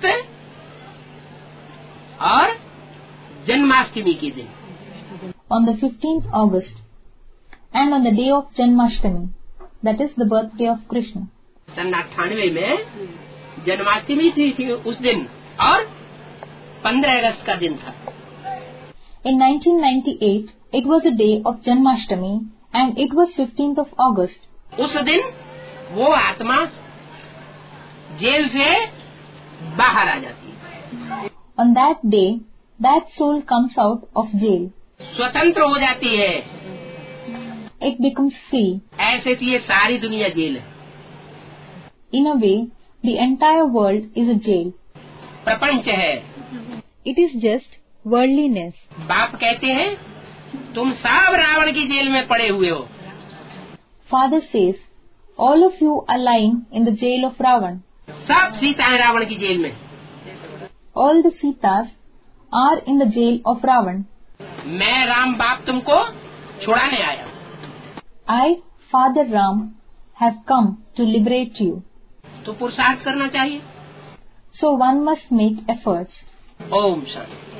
S1: और जन्माष्टमी के दिन।
S2: on the 15th August and on the day of Janmashtami, that is the birthday of Krishna.
S1: सन 98 में जन्माष्टमी थी उस दिन, और 15 अगस्त का दिन था।
S2: In 1998, it was a day of Janmashtami and it was 15th of August.
S1: उस दिन वो आत्मा जेल से बाहर आ जाती है,
S2: On that day, that soul comes out of jail.
S1: स्वतंत्र हो जाती है।
S2: It becomes free.
S1: ऐसे तो ये सारी दुनिया जेल है।
S2: In a way, the entire world is a jail.
S1: प्रपंच है।
S2: It is just worldliness.
S1: बाप कहते हैं तुम सब रावण की जेल में पड़े हुए हो।
S2: Father says, all of you are lying in the jail of Ravan.
S1: सब सीता है रावण की जेल में।
S2: All the Sitas are in the jail of Ravan.
S1: मैं राम बाप तुमको छुड़ाने आया।
S2: I, Father Ram, have come to liberate you.
S1: तो पुरुषार्थ करना चाहिए।
S2: So one must make efforts.
S1: Om Shanti.